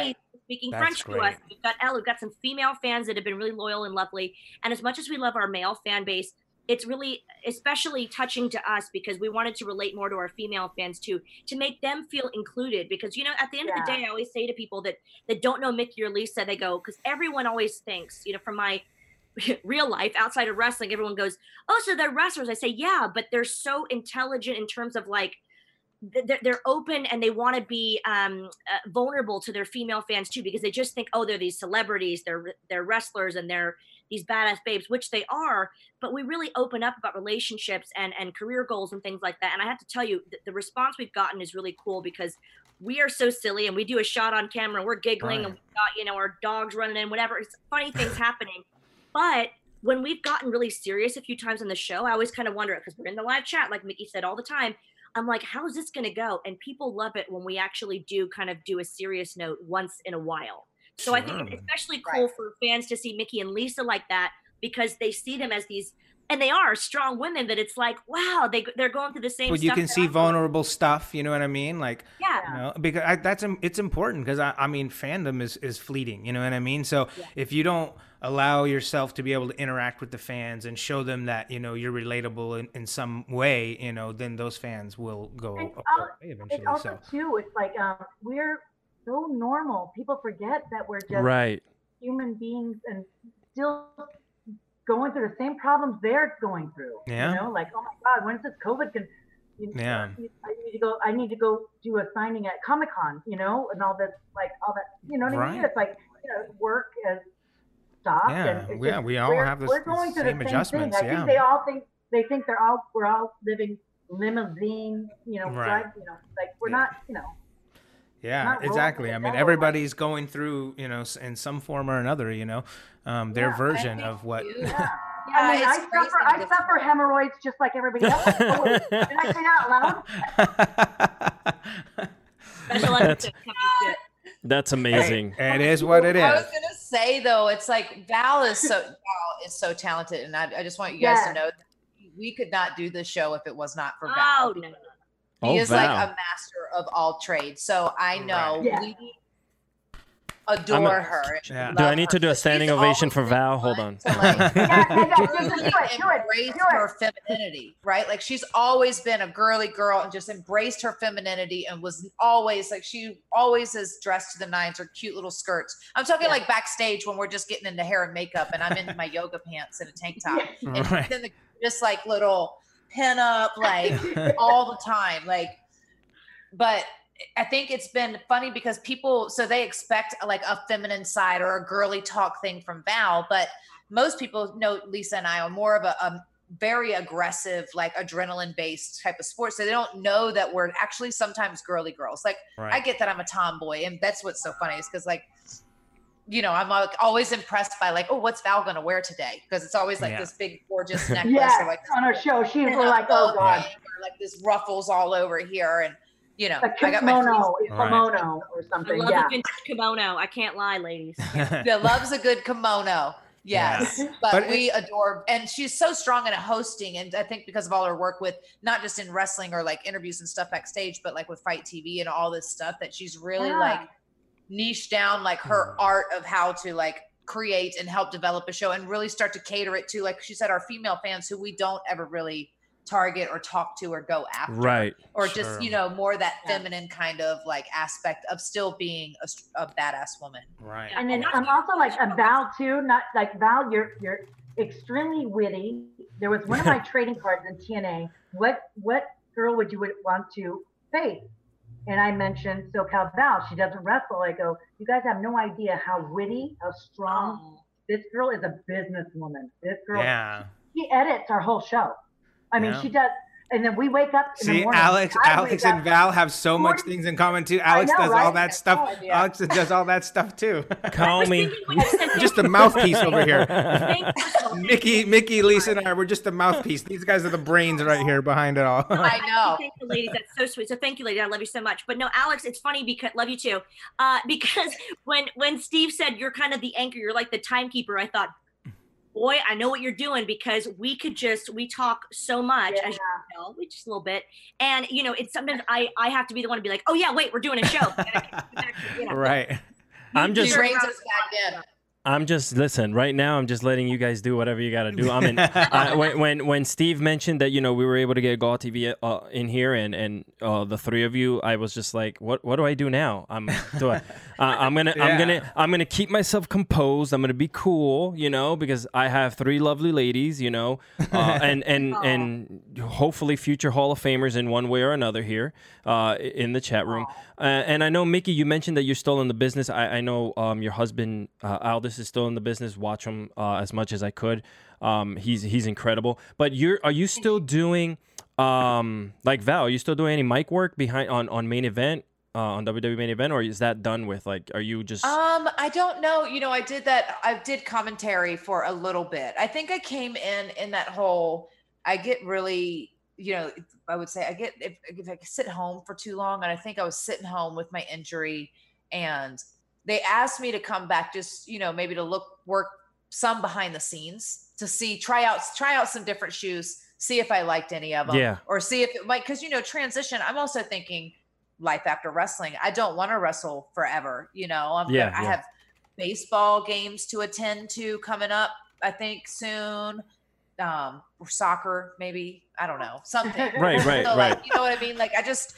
speaking That's French great. to us. We've got Elle, we've got some female fans that have been really loyal and lovely. And as much as we love our male fan base, it's really especially touching to us because we wanted to relate more to our female fans too, to make them feel included. Because, you know, at the end Yeah. of the day, I always say to people that, that don't know Mickey or Lisa, they go, because everyone always thinks, you know, from my real life outside of wrestling, everyone goes, oh, so they're wrestlers. I say, yeah, but they're so intelligent in terms of like, they're, they're open and they want to be um, uh, vulnerable to their female fans too, because they just think, oh, they're these celebrities, they're they're wrestlers and they're these badass babes, which they are. But we really open up about relationships and and career goals and things like that. And I have to tell you, the, the response we've gotten is really cool because we are so silly and we do a shot on camera and we're giggling Right. and we've got, you know, our dogs running in, whatever. It's funny things happening. But when we've gotten really serious a few times on the show, I always kind of wonder, because we're in the live chat, like Mickey said all the time, I'm like, how is this going to go? And people love it when we actually do kind of do a serious note once in a while. So I think it's especially cool Right. for fans to see Mickey and Lisa like that because they see them as these, and they are strong women that it's like, wow, they, they're going through the same But stuff. you can that see I'm going vulnerable stuff. You know what I mean? Like, Yeah. you know, because I, that's im- it's important because I, I mean, fandom is is fleeting. You know what I mean? So Yeah. if you don't allow yourself to be able to interact with the fans and show them that you know you're relatable in, in some way, you know, then those fans will go And away al- eventually. It's also So too. It's like um, we're so normal. People forget that we're just Right. human beings and still going through the same problems they're going through. Yeah. You know, like, oh my God, when is this COVID? Can, you, Yeah. I need to go. I need to go do a signing at Comic Con. You know, and all this, like all that. You know what I mean? Right. It's like you know, work has stopped. Yeah, and it's yeah, just- we all we're- have this- We're going the through same the same adjustments, thing. I yeah. think they all think they think they're all we're all living limousine. You know, Right. drive, you know, like we're Yeah. not. You know. yeah, not rolling exactly. with I the mean, devil, everybody's going through you know s- in some form or another. You know, um, their Yeah, I version think of what. you- Yeah. Yeah, I mean, I it's crazy suffer. I this- suffer hemorrhoids just like everybody else. Oh, wait, did I say that out loud? Special episode coming soon. That's amazing. Hey, it is what it I was is. gonna say though, it's like Val is so Val is so talented, and I, I just want you guys Yes. to know that we could not do this show if it was not for Val. Oh, no, no, no. He Oh, is like Val. a master of all trades. So I know Right. Yeah. we adore I'm a- her. and Yeah. we Do I love need her. to do a So standing she's ovation always for been Val? one Hold on. to, like, Yeah, yeah, yeah, just really do it, do it, embrace do it. her femininity, right? Like she's always been a girly girl and just embraced her femininity and was always like she always is dressed to the nines or cute little skirts. I'm talking Yeah. like backstage when we're just getting into hair and makeup and I'm in my yoga pants and a tank top. And Right. then the, just like little pin up like all the time. Like, but I think it's been funny because people, so they expect like a feminine side or a girly talk thing from Val, but most people know Lisa and I are more of a, a very aggressive, like adrenaline based type of sport. So they don't know that we're actually sometimes girly girls. Like Right. I get that I'm a tomboy and that's what's so funny is because like, you know, I'm like always impressed by like, oh, what's Val gonna wear today? Because it's always like Yeah. this big gorgeous necklace Yes, or like this on her show, she was like, "Oh God, or like this ruffles all over here, and you know, a I got my kimono, fleece- a Right. kimono or I something." love Yeah, a vintage kimono. I can't lie, ladies. Yeah, loves a good kimono. Yes, Yeah. but, But we adore, and she's so strong in hosting, and I think because of all her work with not just in wrestling or like interviews and stuff backstage, but like with Fight T V and all this stuff, that she's really Yeah. like niche down like her Mm. art of how to like create and help develop a show and really start to cater it to, like she said, our female fans who we don't ever really target or talk to or go after, Right. or Sure. just you know more that Yeah. feminine kind of like aspect of still being a, s- a badass woman. Right. and then I'm also like a Val too. Not like Val, you're you're extremely witty. There was one of my trading cards in T N A. What what girl would you would want to face? And I mentioned SoCal Val. She doesn't wrestle. I go, you guys have no idea how witty, how strong. Oh. This girl is a businesswoman. This girl, Yeah. she edits our whole show. I mean, Yeah. she does. And then we wake up in the See, morning. Alex, I Alex wake and up- Val have so much Forty- things in common too. Alex know, does all right? that stuff. Oh, yeah. Alex does all that stuff too. Call me. Thinking when you said Just the mouthpiece over here. thank you, first of all, thank Mickey, you. Mickey, Lisa, and I, we're just the mouthpiece. These guys are the brains right here behind it all. I know. Thank you, ladies. That's so sweet. So thank you, ladies. I love you so much. But no, Alex, it's funny because love you too. Uh, because when when Steve said you're kind of the anchor, you're like the timekeeper, I thought, boy, I know what you're doing because we could just we talk so much as you can tell, we just a little bit, and you know, it's sometimes I I have to be the one to be like, oh yeah, wait, we're doing a show. And I can- you know. Right. I'm He just reins us back in. I'm just listen right now. I'm just letting you guys do whatever you got to do. I mean, I, when when when Steve mentioned that you know we were able to get Gaw T V uh, in here and and uh, the three of you, I was just like, what what do I do now? I'm do I, uh, I'm gonna Yeah. I'm gonna I'm gonna keep myself composed. I'm gonna be cool, you know, because I have three lovely ladies, you know, uh, and and and hopefully future Hall of Famers in one way or another here uh, in the chat room. Uh, and I know Mickey, you mentioned that you're still in the business. I, I know um, your husband uh, Aldous is still in the business. Watch him uh, as much as I could. Um, he's he's incredible. But you're are you still doing um, like Val? Are you still doing any mic work behind on on main event uh, on W W E main event, or is that done with? Like, are you just Um, I don't know. You know, I did that. I did commentary for a little bit. I think I came in in that whole. I get really, you know, I would say I get if, if I sit home for too long, and I think I was sitting home with my injury, and they asked me to come back, just you know, maybe to look work some behind the scenes to see try out try out some different shoes, see if I liked any of them, Yeah. or see if it might because you know transition. I'm also thinking life after wrestling. I don't want to wrestle forever. You know, I'm Yeah, gonna, I yeah. have baseball games to attend to coming up. I think soon. Um, or soccer, maybe I don't know something. Right, right, So, right. like, you know what I mean? Like I just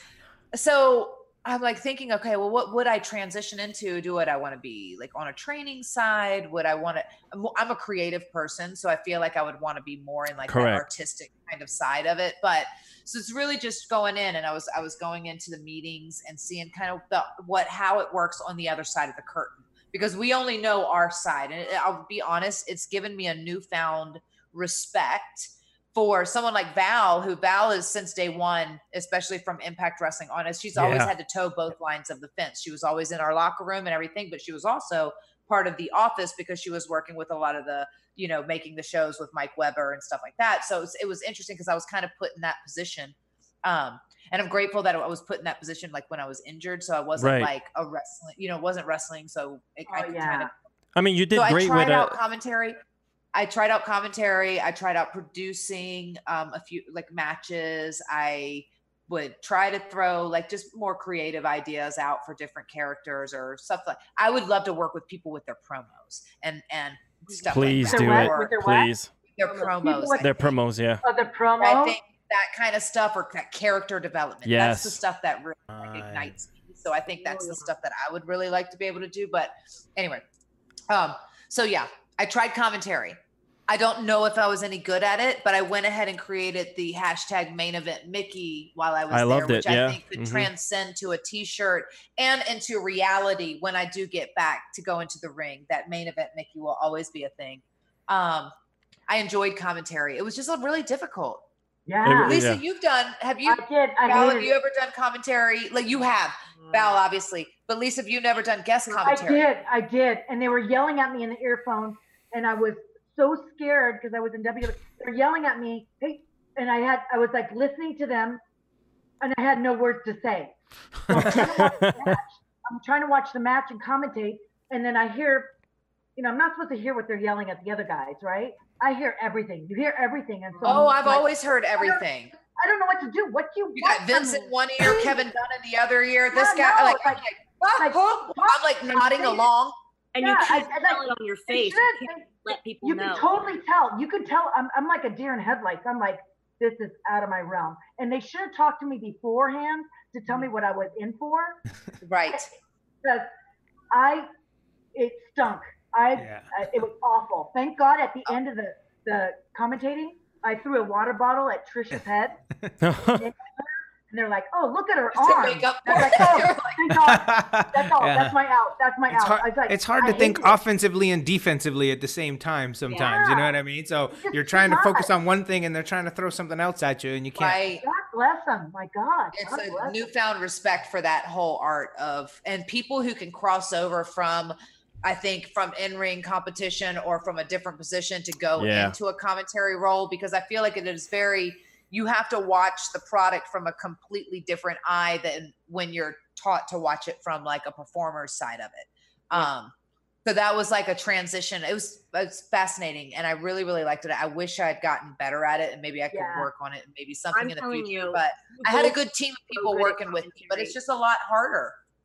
so I'm like thinking, okay, well, what would I transition into? Do what I want to be like on a training side? Would I want to? I'm, I'm a creative person, so I feel like I would want to be more in like that Correct. artistic kind of side of it. But so it's really just going in, and I was I was going into the meetings and seeing kind of the what how it works on the other side of the curtain because we only know our side, and I'll be honest, it's given me a newfound respect for someone like Val, who Val is since day one, especially from Impact Wrestling on us. She's always Yeah. had to toe both lines of the fence. She was always in our locker room and everything, but she was also part of the office because she was working with a lot of the, you know, making the shows with Mike Weber and stuff like that. So it was, it was interesting because I was kind of put in that position. Um, and I'm grateful that I was put in that position like when I was injured. So I wasn't Right. like a wrestling, you know, it wasn't wrestling. So it, I Oh, could yeah. kind of I mean, you did so great I tried with out uh, commentary. I tried out commentary. I tried out producing um, a few like matches. I would try to throw like just more creative ideas out for different characters or stuff like. I would love to work with people with their promos and and stuff. please like that. do what? it, With their what? please. Their People promos. with- I Their think. promos, yeah. Oh, the promo. I think that kind of stuff or that character development. That's the Yes. stuff that really Right. ignites me. So I think that's Oh, the yeah. stuff that I would really like to be able to do. But anyway, um, so yeah, I tried commentary. I don't know if I was any good at it, but I went ahead and created the hashtag main event Mickey while I was I there, loved it, which yeah. I think could Mhm. transcend to a t-shirt and into reality when I do get back to go into the ring. That main event Mickey will always be a thing. Um, I enjoyed commentary. It was just really difficult. Yeah. It- Lisa, Yeah. you've done, have you, I did. I Val, have hated you ever done commentary? Like you have, Val, obviously. But Lisa, have you never done guest I commentary? did. I did. And they were yelling at me in the earphones, and I was so scared because I was in W W E. They were yelling at me, hey, and I had I was like listening to them, and I had no words to say. So I'm, trying to watch the match. I'm trying to watch the match and commentate, and then I hear, you know, I'm not supposed to hear what they're yelling at the other guys, right? I hear everything. You hear everything, and so Oh, I'm I've like, always heard everything. I don't know what to do. What do you? You want got from Vince in me? one ear, Kevin Dunn in the other ear. This Yeah, guy, no, like, it's I'm like- like, ah, like, oh. what? I'm like nodding along. And Yeah, you can't I- I- tell it on your They face. should- You can't they- let people you know. can totally tell. You could tell. I'm, I'm like a deer in headlights. I'm like, this is out of my realm. And they should have talked to me beforehand to tell me what I was in for, Right. because I, it stunk. I, Yeah. I, it was awful. Thank God at the end of the the commentating, I threw a water bottle at Trisha's head, and they're like, "Oh, look at her To arm." make up I was for like, it. "Oh, You're like, thank God. That's all. Yeah. That's my out. That's my It's out." hard, I was like, it's hard I to think hated it. offensively and defensively at the same time sometimes. You know what I mean? So Just you're trying to not. focus on one thing and they're trying to throw something else at you and you can't. Right. God bless them. My God. It's God a bless 'em. newfound respect for that whole art of, and people who can cross over from, I think, from in-ring competition or from a different position to go Yeah. into a commentary role, because I feel like it is very, you have to watch the product from a completely different eye than when you're taught to watch it from like a performer's side of it. Um, so that was like a transition. It was, it was fascinating, and I really, really liked it. I wish I had gotten better at it, and maybe I could Yeah. work on it, and maybe something I'm in the telling future. you, but you I had a both good team of so people good at working with me, but it's commentary. just a lot harder.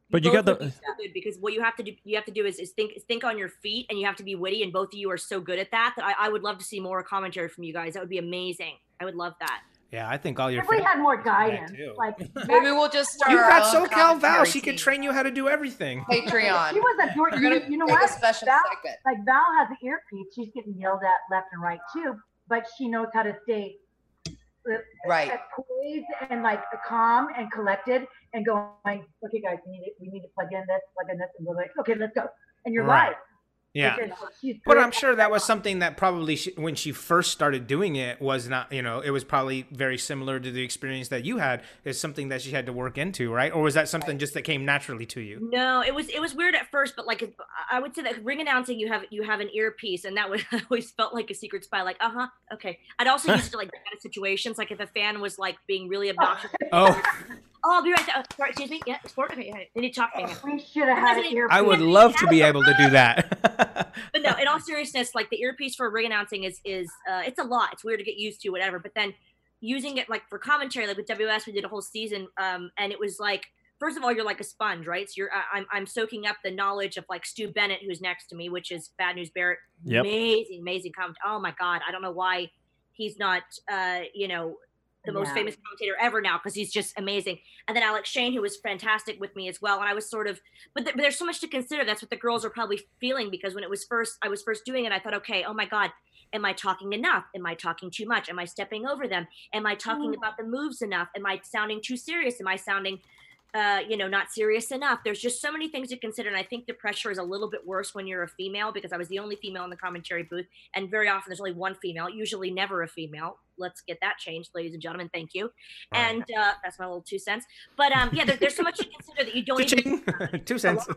But you both got would the- be so good because what you have to do you have to do is, is think think on your feet, and you have to be witty, and both of you are so good at that that I, I would love to see more commentary from you guys. That would be amazing. I would love that. Yeah, I think all your If we fans had more would like that guidance, too. like Maybe we'll just start. You our got own SoCal Val. commentary She could team. train you how to do everything. Patreon. she was a We're you, gonna you know make what? a special Val, segment. like Val has an earpiece. She's getting yelled at left and right too, but she knows how to stay uh, Right. uh, poised and like calm and collected and going, okay, guys, we need to, we need to plug in this, plug in this, and we're like, okay, let's go. And you're Right. right. Yeah. Because she's But good I'm sure at that was something that probably she, when she first started doing it was not, you know, it was probably very similar to the experience that you had. Is something that she had to work into, right? Or was that something just that came naturally to you? No, it was it was weird at first, but like I would say that ring announcing, you have you have an earpiece, and that would I always felt like a secret spy. Like, uh huh, okay. I'd also use it to like get out of situations, like if a fan was like being really obnoxious. Oh, Oh, I'll be right there. Oh, sorry, excuse me. Yeah, sport. Okay, yeah. They need to talk to me. We should have had an earpiece. I would love to be able to do that. But no, in all seriousness, like the earpiece for ring announcing is is uh, it's a lot. It's weird to get used to, whatever. But then using it like for commentary, like with W S, we did a whole season, um, and it was like, first of all, you're like a sponge, right? So you're I- I'm I'm soaking up the knowledge of like Stu Bennett, who's next to me, which is Bad News Barrett. Yep. Amazing, amazing comment. Oh my God, I don't know why he's not, uh, you know. The most Yeah. famous commentator ever now, because he's just amazing. And then Alex Shane, who was fantastic with me as well. And I was sort of, but, th- but there's so much to consider. That's what the girls are probably feeling, because when it was first, I was first doing it, I thought, okay, oh my God, am I talking enough? Am I talking too much? Am I stepping over them? Am I talking Mm. about the moves enough? Am I sounding too serious? Am I sounding, uh, you know, not serious enough? There's just so many things to consider. And I think the pressure is a little bit worse when you're a female, because I was the only female in the commentary booth. And very often there's only one female, usually never a female. Let's get that changed, ladies and gentlemen. Thank you. Right. And uh, that's my little two cents. But um, yeah, there, there's so much to consider that you don't even Cha-ching. Two cents.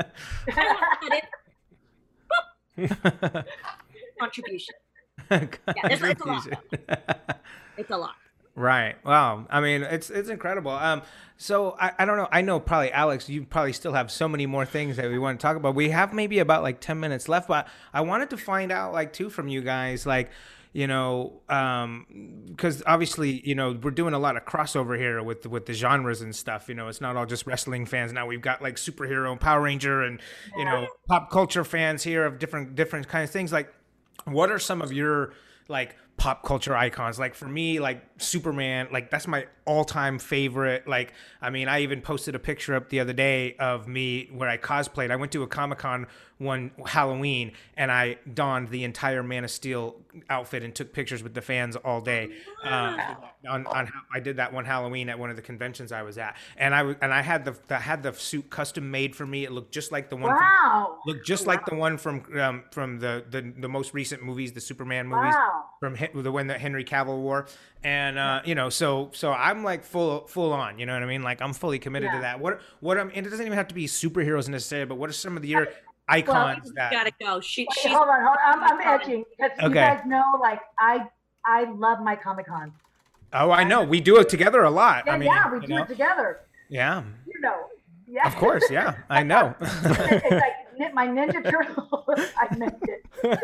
contribution. Yeah, it's, it's a lot. It's a lot. Right. Wow. I mean, it's it's incredible. Um, so I, I don't know. I know probably Alex, you probably still have so many more things that we want to talk about. We have maybe about like ten minutes left, but I wanted to find out like too from you guys, like, you know, um, because obviously, you know, we're doing a lot of crossover here with with the genres and stuff. You know, it's not all just wrestling fans. Now we've got like superhero and Power Ranger and, you know, pop culture fans here of different different kinds of things. Like, what are some of your like pop culture icons? Like for me, like Superman, like that's my all-time favorite. Like, I mean, I even posted a picture up the other day of me where I cosplayed. I went to a Comic-Con one Halloween and I donned the entire Man of Steel outfit and took pictures with the fans all day. Uh, on, on I did that one Halloween at one of the conventions I was at, and I was and I had the I had the suit custom made for me. It looked just like the one. Wow. From, looked just like the one from um, from the, the the most recent movies, the Superman movies. Wow. From Hen- the one that Henry Cavill wore, and uh, you know, so so I'm like full full on, you know what I mean? Like I'm fully committed Yeah. to that. What what I'm, and it doesn't even have to be superheroes necessarily, but what are some of the your icons You that? gotta go. She, Wait, she's hold on, hold on. I'm, I'm edging because you Okay. guys know, like I, I love my Comic Cons. Oh, I know we do it together a lot. Yeah, I mean, yeah, we you do know? it together. Yeah, You know, yeah. of course, yeah, I know. it's like ni- my Ninja Turtles. I meant it.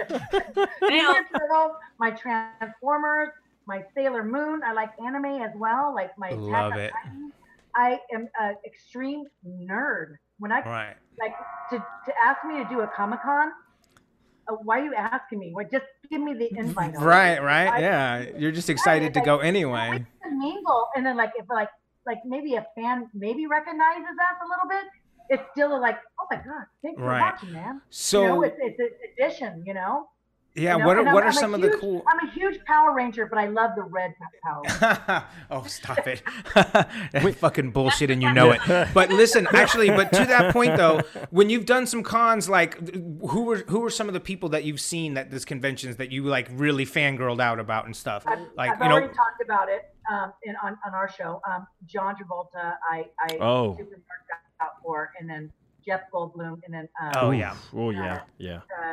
Ninja Turtles, my Transformers, my Sailor Moon. I like anime as well. Like my Attack Love on it. Titan. I am an extreme nerd. When I Right. like to, to ask me to do a Comic Con, uh, why are you asking me? Well, just give me the invite. Right, right, I- yeah. You're just excited to go anyway. We can mingle, and then like if like like maybe a fan maybe recognizes us a little bit, it's still like, oh my God, thanks Right. for watching, man. So you know, it's, it's an addition, you know. yeah, You know, what are and I'm- what are I'm a some of the huge- cool? I'm a huge Power Ranger, but I love the red Power Ranger. Oh, stop it. That's fucking bullshit and you know it. But listen, actually, but to that point though, when you've done some cons, like who were who were some of the people that you've seen at this conventions that you like really fangirled out about and stuff? I've, Like, I've you know, already talked about it um, in, on, on our show. Um, John Travolta, I, I Oh. super marked out for, and then Jeff Goldblum, and then um, Oh, yeah. Oh yeah. Yeah. uh,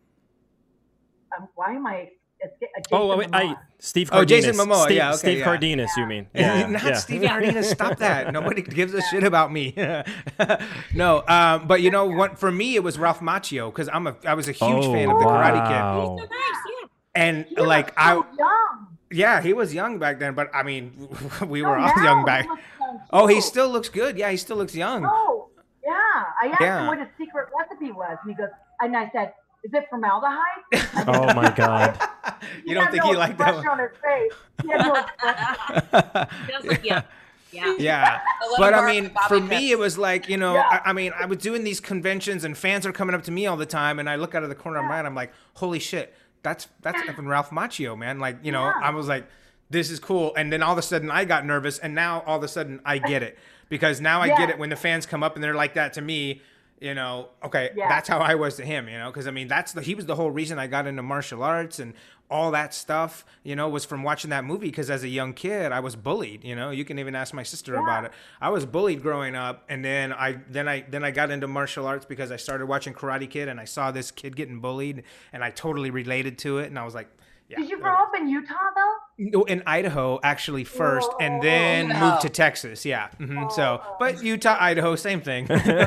um, why am I? It's, uh, Jason Oh, wait, I Momoa. Steve Cardenas. Oh, Jason Momoa, Steve, yeah, okay, Steve yeah. Cardenas, you mean? Yeah. Not yeah. Steven Cardenas. Stop that. Nobody gives a shit about me. No, um, but you know what? For me, it was Ralph Macchio because I'm a I was a huge fan of the Karate Kid, wow. So nice, yeah. and He was like I so young. yeah, he was young back then, but I mean, we Oh, were all now young he back. looks young, Oh, he too. still looks good. Yeah, he still looks young. Oh, yeah. I asked Yeah. him what his secret recipe was, and he goes, and I said, "Is it formaldehyde?" Oh my God. You don't think he liked that expression one? on his face. He had no expression. Feels like, yeah. Yeah. Yeah, Let but him I borrow mean, the Bobby for pins. me, it was like, you know, Yeah. I, I mean, I was doing these conventions and fans are coming up to me all the time, and I look out of the corner of my eye, and I'm like, holy shit, that's that's effing Ralph Macchio, man. Like, you know, Yeah. I was like, this is cool, and then all of a sudden I got nervous, and now all of a sudden I get it because now I Yeah. get it when the fans come up and they're like that to me. You know, okay, Yeah. that's how I was to him, you know, because I mean, that's the he was the whole reason I got into martial arts and all that stuff, you know, was from watching that movie. Because as a young kid, I was bullied. You know, you can even ask my sister Yeah. about it. I was bullied growing up, and then I then I then I got into martial arts because I started watching Karate Kid and I saw this kid getting bullied, and I totally related to it, and I was like, yeah. Did you grow up in Utah though? No, in Idaho actually first, and Oh, then no. moved to Texas. Yeah. hmm So, but Utah, Idaho, same thing.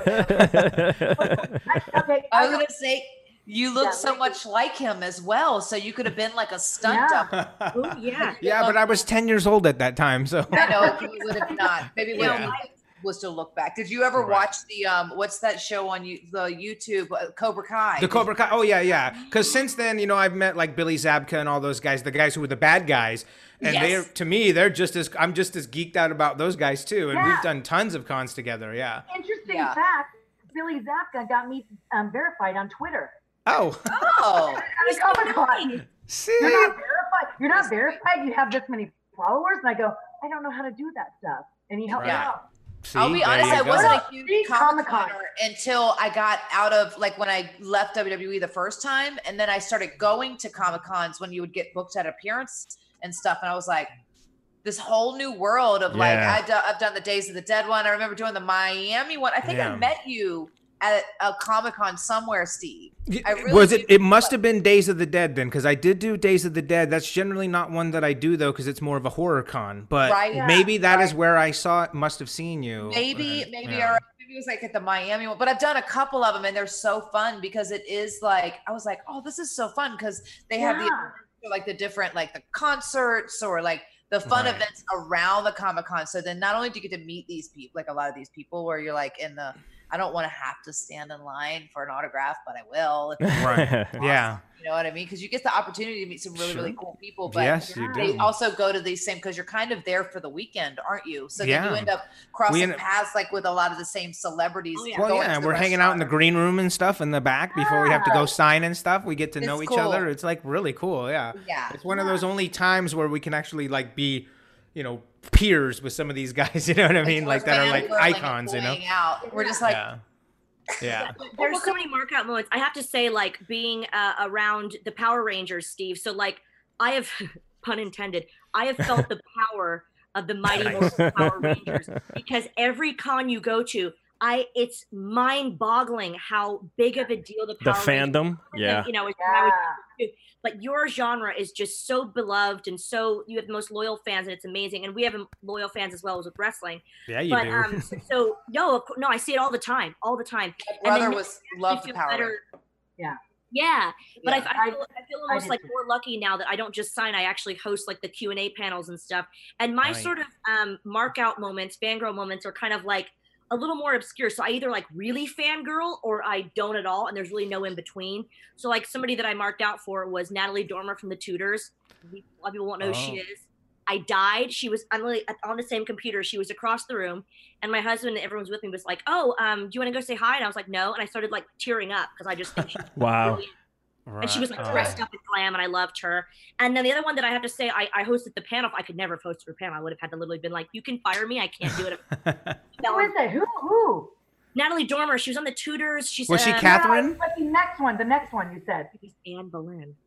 I, okay, I was don't- gonna say you look Yeah, so like- much like him as well, so you could have been like a stunt Yeah. double. Ooh, yeah. Yeah, but I was ten years old at that time, so. I know you would have not. Maybe when Yeah. you was to look back. Did you ever Right. watch the um? What's that show on you, the YouTube? Uh, Cobra Kai. The Cobra Kai. Oh yeah, yeah. Because since then, you know, I've met like Billy Zabka and all those guys, the guys who were the bad guys, and Yes. they're to me, they're just as I'm just as geeked out about those guys too, and Yeah. we've done tons of cons together. Yeah. Interesting Yeah. fact: Billy Zapka got me um, verified on Twitter. Oh, Oh, At a Comic Con. see. You're not verified. You're not verified. You have this many followers, and I go, I don't know how to do that stuff, and he helped me Right. out. See, I'll be there honest, you I go. wasn't a See, huge Comic Comic-Con. Coner until I got out of like when I left W W E the first time, and then I started going to Comic Cons when you would get booked at appearance and stuff, and I was like, this whole new world of like Yeah. I do, I've done the Days of the Dead one. I remember doing the Miami one. I think Yeah. I met you at a Comic Con somewhere, Steve. I really was it? do It must have been Days of the Dead then, because I did do Days of the Dead. That's generally not one that I do though, because it's more of a horror con. But Right. Yeah. maybe that is Right. where I saw it. Must have seen you. Maybe, and- maybe, yeah. or maybe it was like at the Miami one, but I've done a couple of them and they're so fun because it is like, I was like, oh, this is so fun because they have the, Yeah. like the different, like the concerts or like the fun Right. events around the Comic Con. So then not only do you get to meet these people, like a lot of these people where you're like in the, I don't want to have to stand in line for an autograph, but I will. Right. Yeah. You know what I mean? Because you get the opportunity to meet some really, Sure. really cool people. But Yes, you they do. also go to these same because you're kind of there for the weekend, aren't you? So then Yeah. you end up crossing end up- paths like with a lot of the same celebrities. Oh, yeah. Well, going yeah, to the we're hanging out in the restaurant. green room and stuff in the back before we have to go Yeah. sign and stuff. We get to know It's each other. cool. It's like really cool. Yeah. Yeah. It's one of those only times where we can actually like be, you know, peers with some of these guys. You know what I mean? Like that are like fangirling and icons. You know? pulling Out. We're just like, Yeah. Yeah. There's so many mark out moments. I have to say, like being uh, around the Power Rangers, Steve. So like I have, pun intended, I have felt the power of the mighty Nice. Morphin Power Rangers because every con you go to, I it's mind boggling how big of a deal the The Power Rangers fandom. are. Yeah. You know, is what I would Yeah. do. But your genre is just so beloved and so you have the most loyal fans and it's amazing. And we have loyal fans as well as with wrestling. Yeah, you but do. um, so, so no, of cour- no, I see it all the time, all the time. my And brother then was I loved the feel Power better- Rangers. Yeah. Yeah, but Yeah. I, I, feel, I feel almost did like too. more lucky now that I don't just sign. I actually host like the Q and A panels and stuff. And my Right. sort of um, mark out moments, fangirl moments, are kind of like a little more obscure. So I either like really fangirl or I don't at all, and there's really no in between. So like somebody that I marked out for was Natalie Dormer from the Tudors. A lot of people won't know who she Oh. is. I died. She was on the, on the same computer. She was across the room, and my husband and everyone was with me was like, "Oh, um, do you want to go say hi?" And I was like, "No," and I started like tearing up because I just think she's Wow. brilliant. And she was like Right. dressed up in glam, and I loved her. And then the other one that I have to say, I, I hosted the panel. If I could never have hosted her panel, I would have had to literally been like, "You can fire me. I can't do it." Who is it? Who? Who? Natalie Dormer. She was on the Tudors. She's Was she uh, Catherine? But the next one, the next one you said. Anne Boleyn.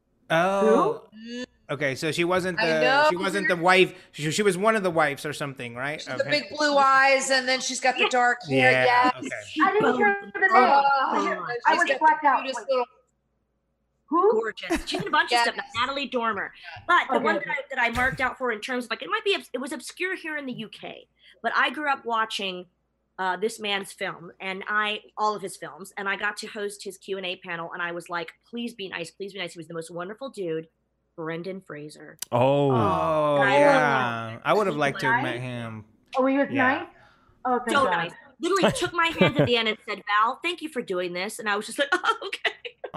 Oh. Okay, so she wasn't I the know. she wasn't the wife. She, she was one of the wives or something, right? She's Of the him? big blue eyes, and then she's got the dark hair. Yeah. Yeah. Okay. I didn't hear the name. Oh, I she's was got blacked the out. cutest Like, little- who? Gorgeous. She's in a bunch Yes. of stuff. Natalie Dormer. But the Okay, one okay. that I, that I marked out for in terms of like it might be it was obscure here in the U K, but I grew up watching uh, this man's film and I all of his films, and I got to host his Q and A panel, and I was like, "Please be nice, please be nice." He was the most wonderful dude, Brendan Fraser. Oh. Oh I yeah, I would have liked to have Nice. met him. Oh, he was Yeah. nice. Oh, thank So God. nice. literally took my hand at the end and said, Val, thank you for doing this. And I was just like, oh, okay.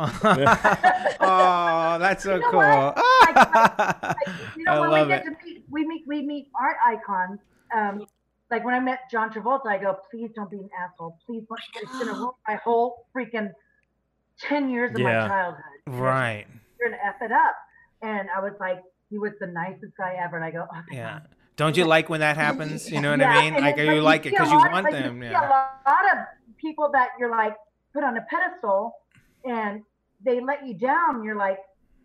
Oh, that's so You know cool. what? Like, like, like, you know, I when love we get it. to meet, we meet, we meet art icons. Um, like when I met John Travolta, I go, please don't be an asshole. Please, don't. It's gonna ruin my whole freaking ten years of Yeah. my childhood. Right. You're gonna f it up. And I was like, he was the nicest guy ever. And I go, oh, thank Yeah. God. Don't you like when that happens? You know what Yeah, I mean? and Like, it's you like see it a because you lot- want like, them. You see Yeah. a lot of people that you're like put on a pedestal, and they let you down. You're like,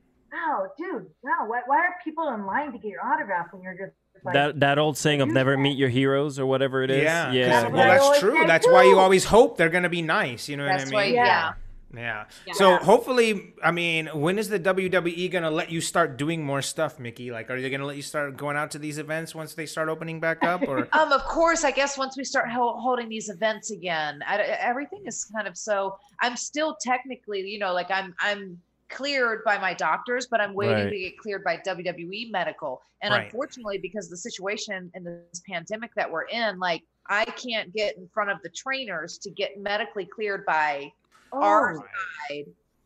oh, dude, no. Why, why are people in line to get your autograph when you're just like, That that old saying of do never that. meet your heroes or whatever it is. Yeah. 'cause- Yeah. That's what Well, I that's always true. say, That's why you too. always hope they're going to be nice. You know That's what I why, mean? yeah. Yeah. Yeah. So Yeah. hopefully, I mean, when is the W W E gonna let you start doing more stuff, Mickey? Like, are they gonna let you start going out to these events once they start opening back up? Or Um, of course, I guess once we start hel- holding these events again, I, everything is kind of so. I'm still technically, you know, like I'm I'm cleared by my doctors, but I'm waiting Right. to get cleared by W W E medical. And Right. unfortunately, because of the situation in this pandemic that we're in, like I can't get in front of the trainers to get medically cleared by oh, our side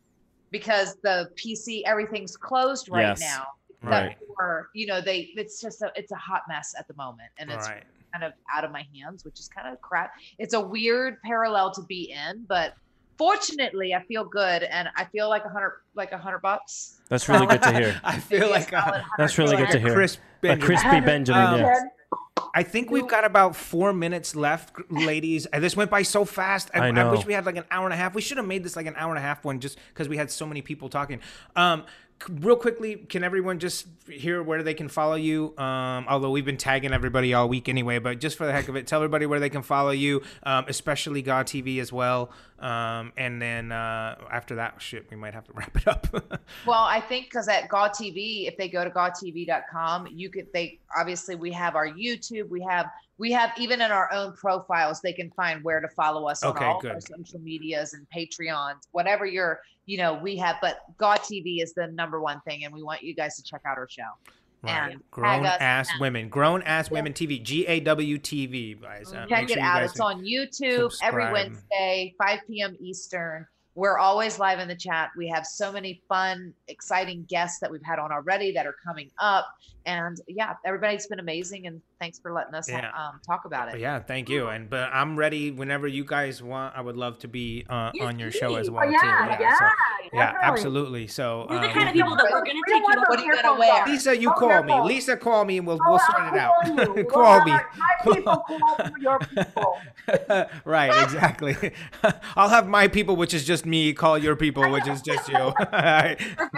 because the P C everything's closed right Yes. now. right, That or you know they it's just a it's a hot mess at the moment, and it's right. kind of out of my hands, which is kind of crap. It's a weird parallel to be in, but fortunately, I feel good, and I feel like a hundred, like a hundred bucks. That's really good to hear. I feel Maybe a like solid a, hundred That's really good like to a hear. crisp A Benjamin. crispy Benjamin, Um, yeah. I think we've got about four minutes left, ladies. And this went by so fast. I, I know. wish we had like an hour and a half. We should have made this like an hour and a half one just because we had so many people talking. Um, c- real quickly, can everyone just hear where they can follow you? Um, although we've been tagging everybody all week anyway, but just for the heck of it, tell everybody where they can follow you, um, especially God T V as well. Um, and then uh, after that, shit, we might have to wrap it up. Well, I think because at God T V, if they go to god t v dot com, you could they obviously we have our YouTube, we have we have even in our own profiles, they can find where to follow us Okay, on all good. our social medias and Patreons, whatever you're, you know, we have. But God T V is the number one thing, and we want you guys to check out our show. Right. And Grown tag us ass and- women, grown ass women T V, G A W T V, guys. Uh, make Check sure it you out. guys It's on YouTube every subscribe. Wednesday, five p.m. Eastern. We're always live in the chat. We have so many fun, exciting guests that we've had on already that are coming up. And yeah, everybody's been amazing. And thanks for letting us Yeah. um, talk about it. But yeah, thank you. And but I'm ready whenever you guys want. I would love to be uh, Yes, on your show as please. well Oh, yeah, too. yeah, so- yeah, definitely. absolutely. So We're the uh, kind of we- people that we're going We to don't take you want to. those What are you gonna earphones wear? on. Lisa, you No call me. earphones. Lisa, call me, and we'll Oh, we'll sort I'll it out. call you. We'll call have me. our- My people call your people. Right, exactly. I'll have my people, which is just me, call your people, which is just you. All right.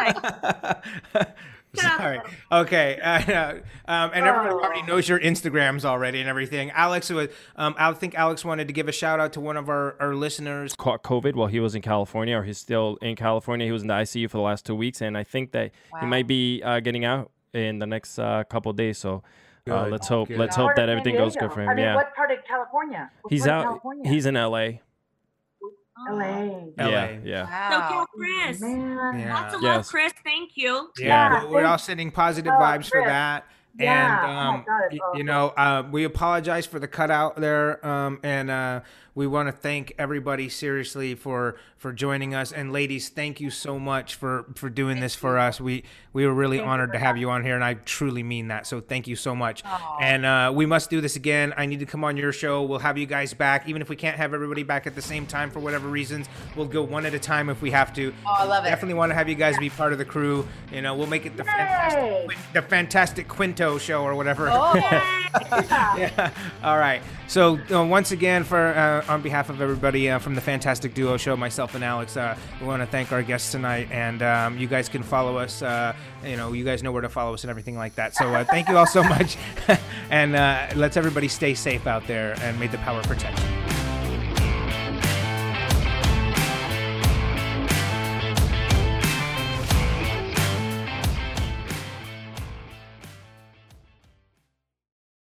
Sorry. Okay. Uh, um, and everybody Oh. already knows your Instagrams already and everything. Alex, was, um, I think Alex wanted to give a shout out to one of our, our listeners. Caught COVID while he was in California, or he's still in California. He was in the I C U for the last two weeks, and I think that he Wow. might be uh, getting out in the next uh, couple of days. So uh, Good, let's hope good. let's Part hope of that San everything goes Diego. good for him. I mean, yeah, what part of California? What he's part of out. California? He's in L A. L A. L A. Yeah, yeah. So Wow. tell Chris. Man. Yeah. Lots of Yes. love, Chris. Thank you. Yeah, Yeah, we're, we're all thank- sending positive Oh, vibes for Chris. that. Yeah, And oh my um, God, it's y- you awesome. know, uh, we apologize for the cutout there, um, and uh, we want to thank everybody seriously for for joining us. And ladies, thank you so much for for doing this for us. We we were really Thank you honored for to have you on here, and I truly mean that. So thank you so much. Aw. And uh, we must do this again. I need to come on your show. We'll have you guys back, even if we can't have everybody back at the same time for whatever reasons. We'll go one at a time if we have to. Oh, I love it. Definitely want to have you guys be part of the crew. You know, we'll make it the fantastic, Yay! Quin- the fantastic Quinto show or whatever. Oh, Yeah. All right. So uh, once again, for uh, on behalf of everybody uh, from the Fantastic Duo Show, myself and Alex, uh, we want to thank our guests tonight, and um, you guys can follow us. Uh, you know, you guys know where to follow us and everything like that. So uh, thank you all so much, and uh, let's everybody stay safe out there, and may the power protect you.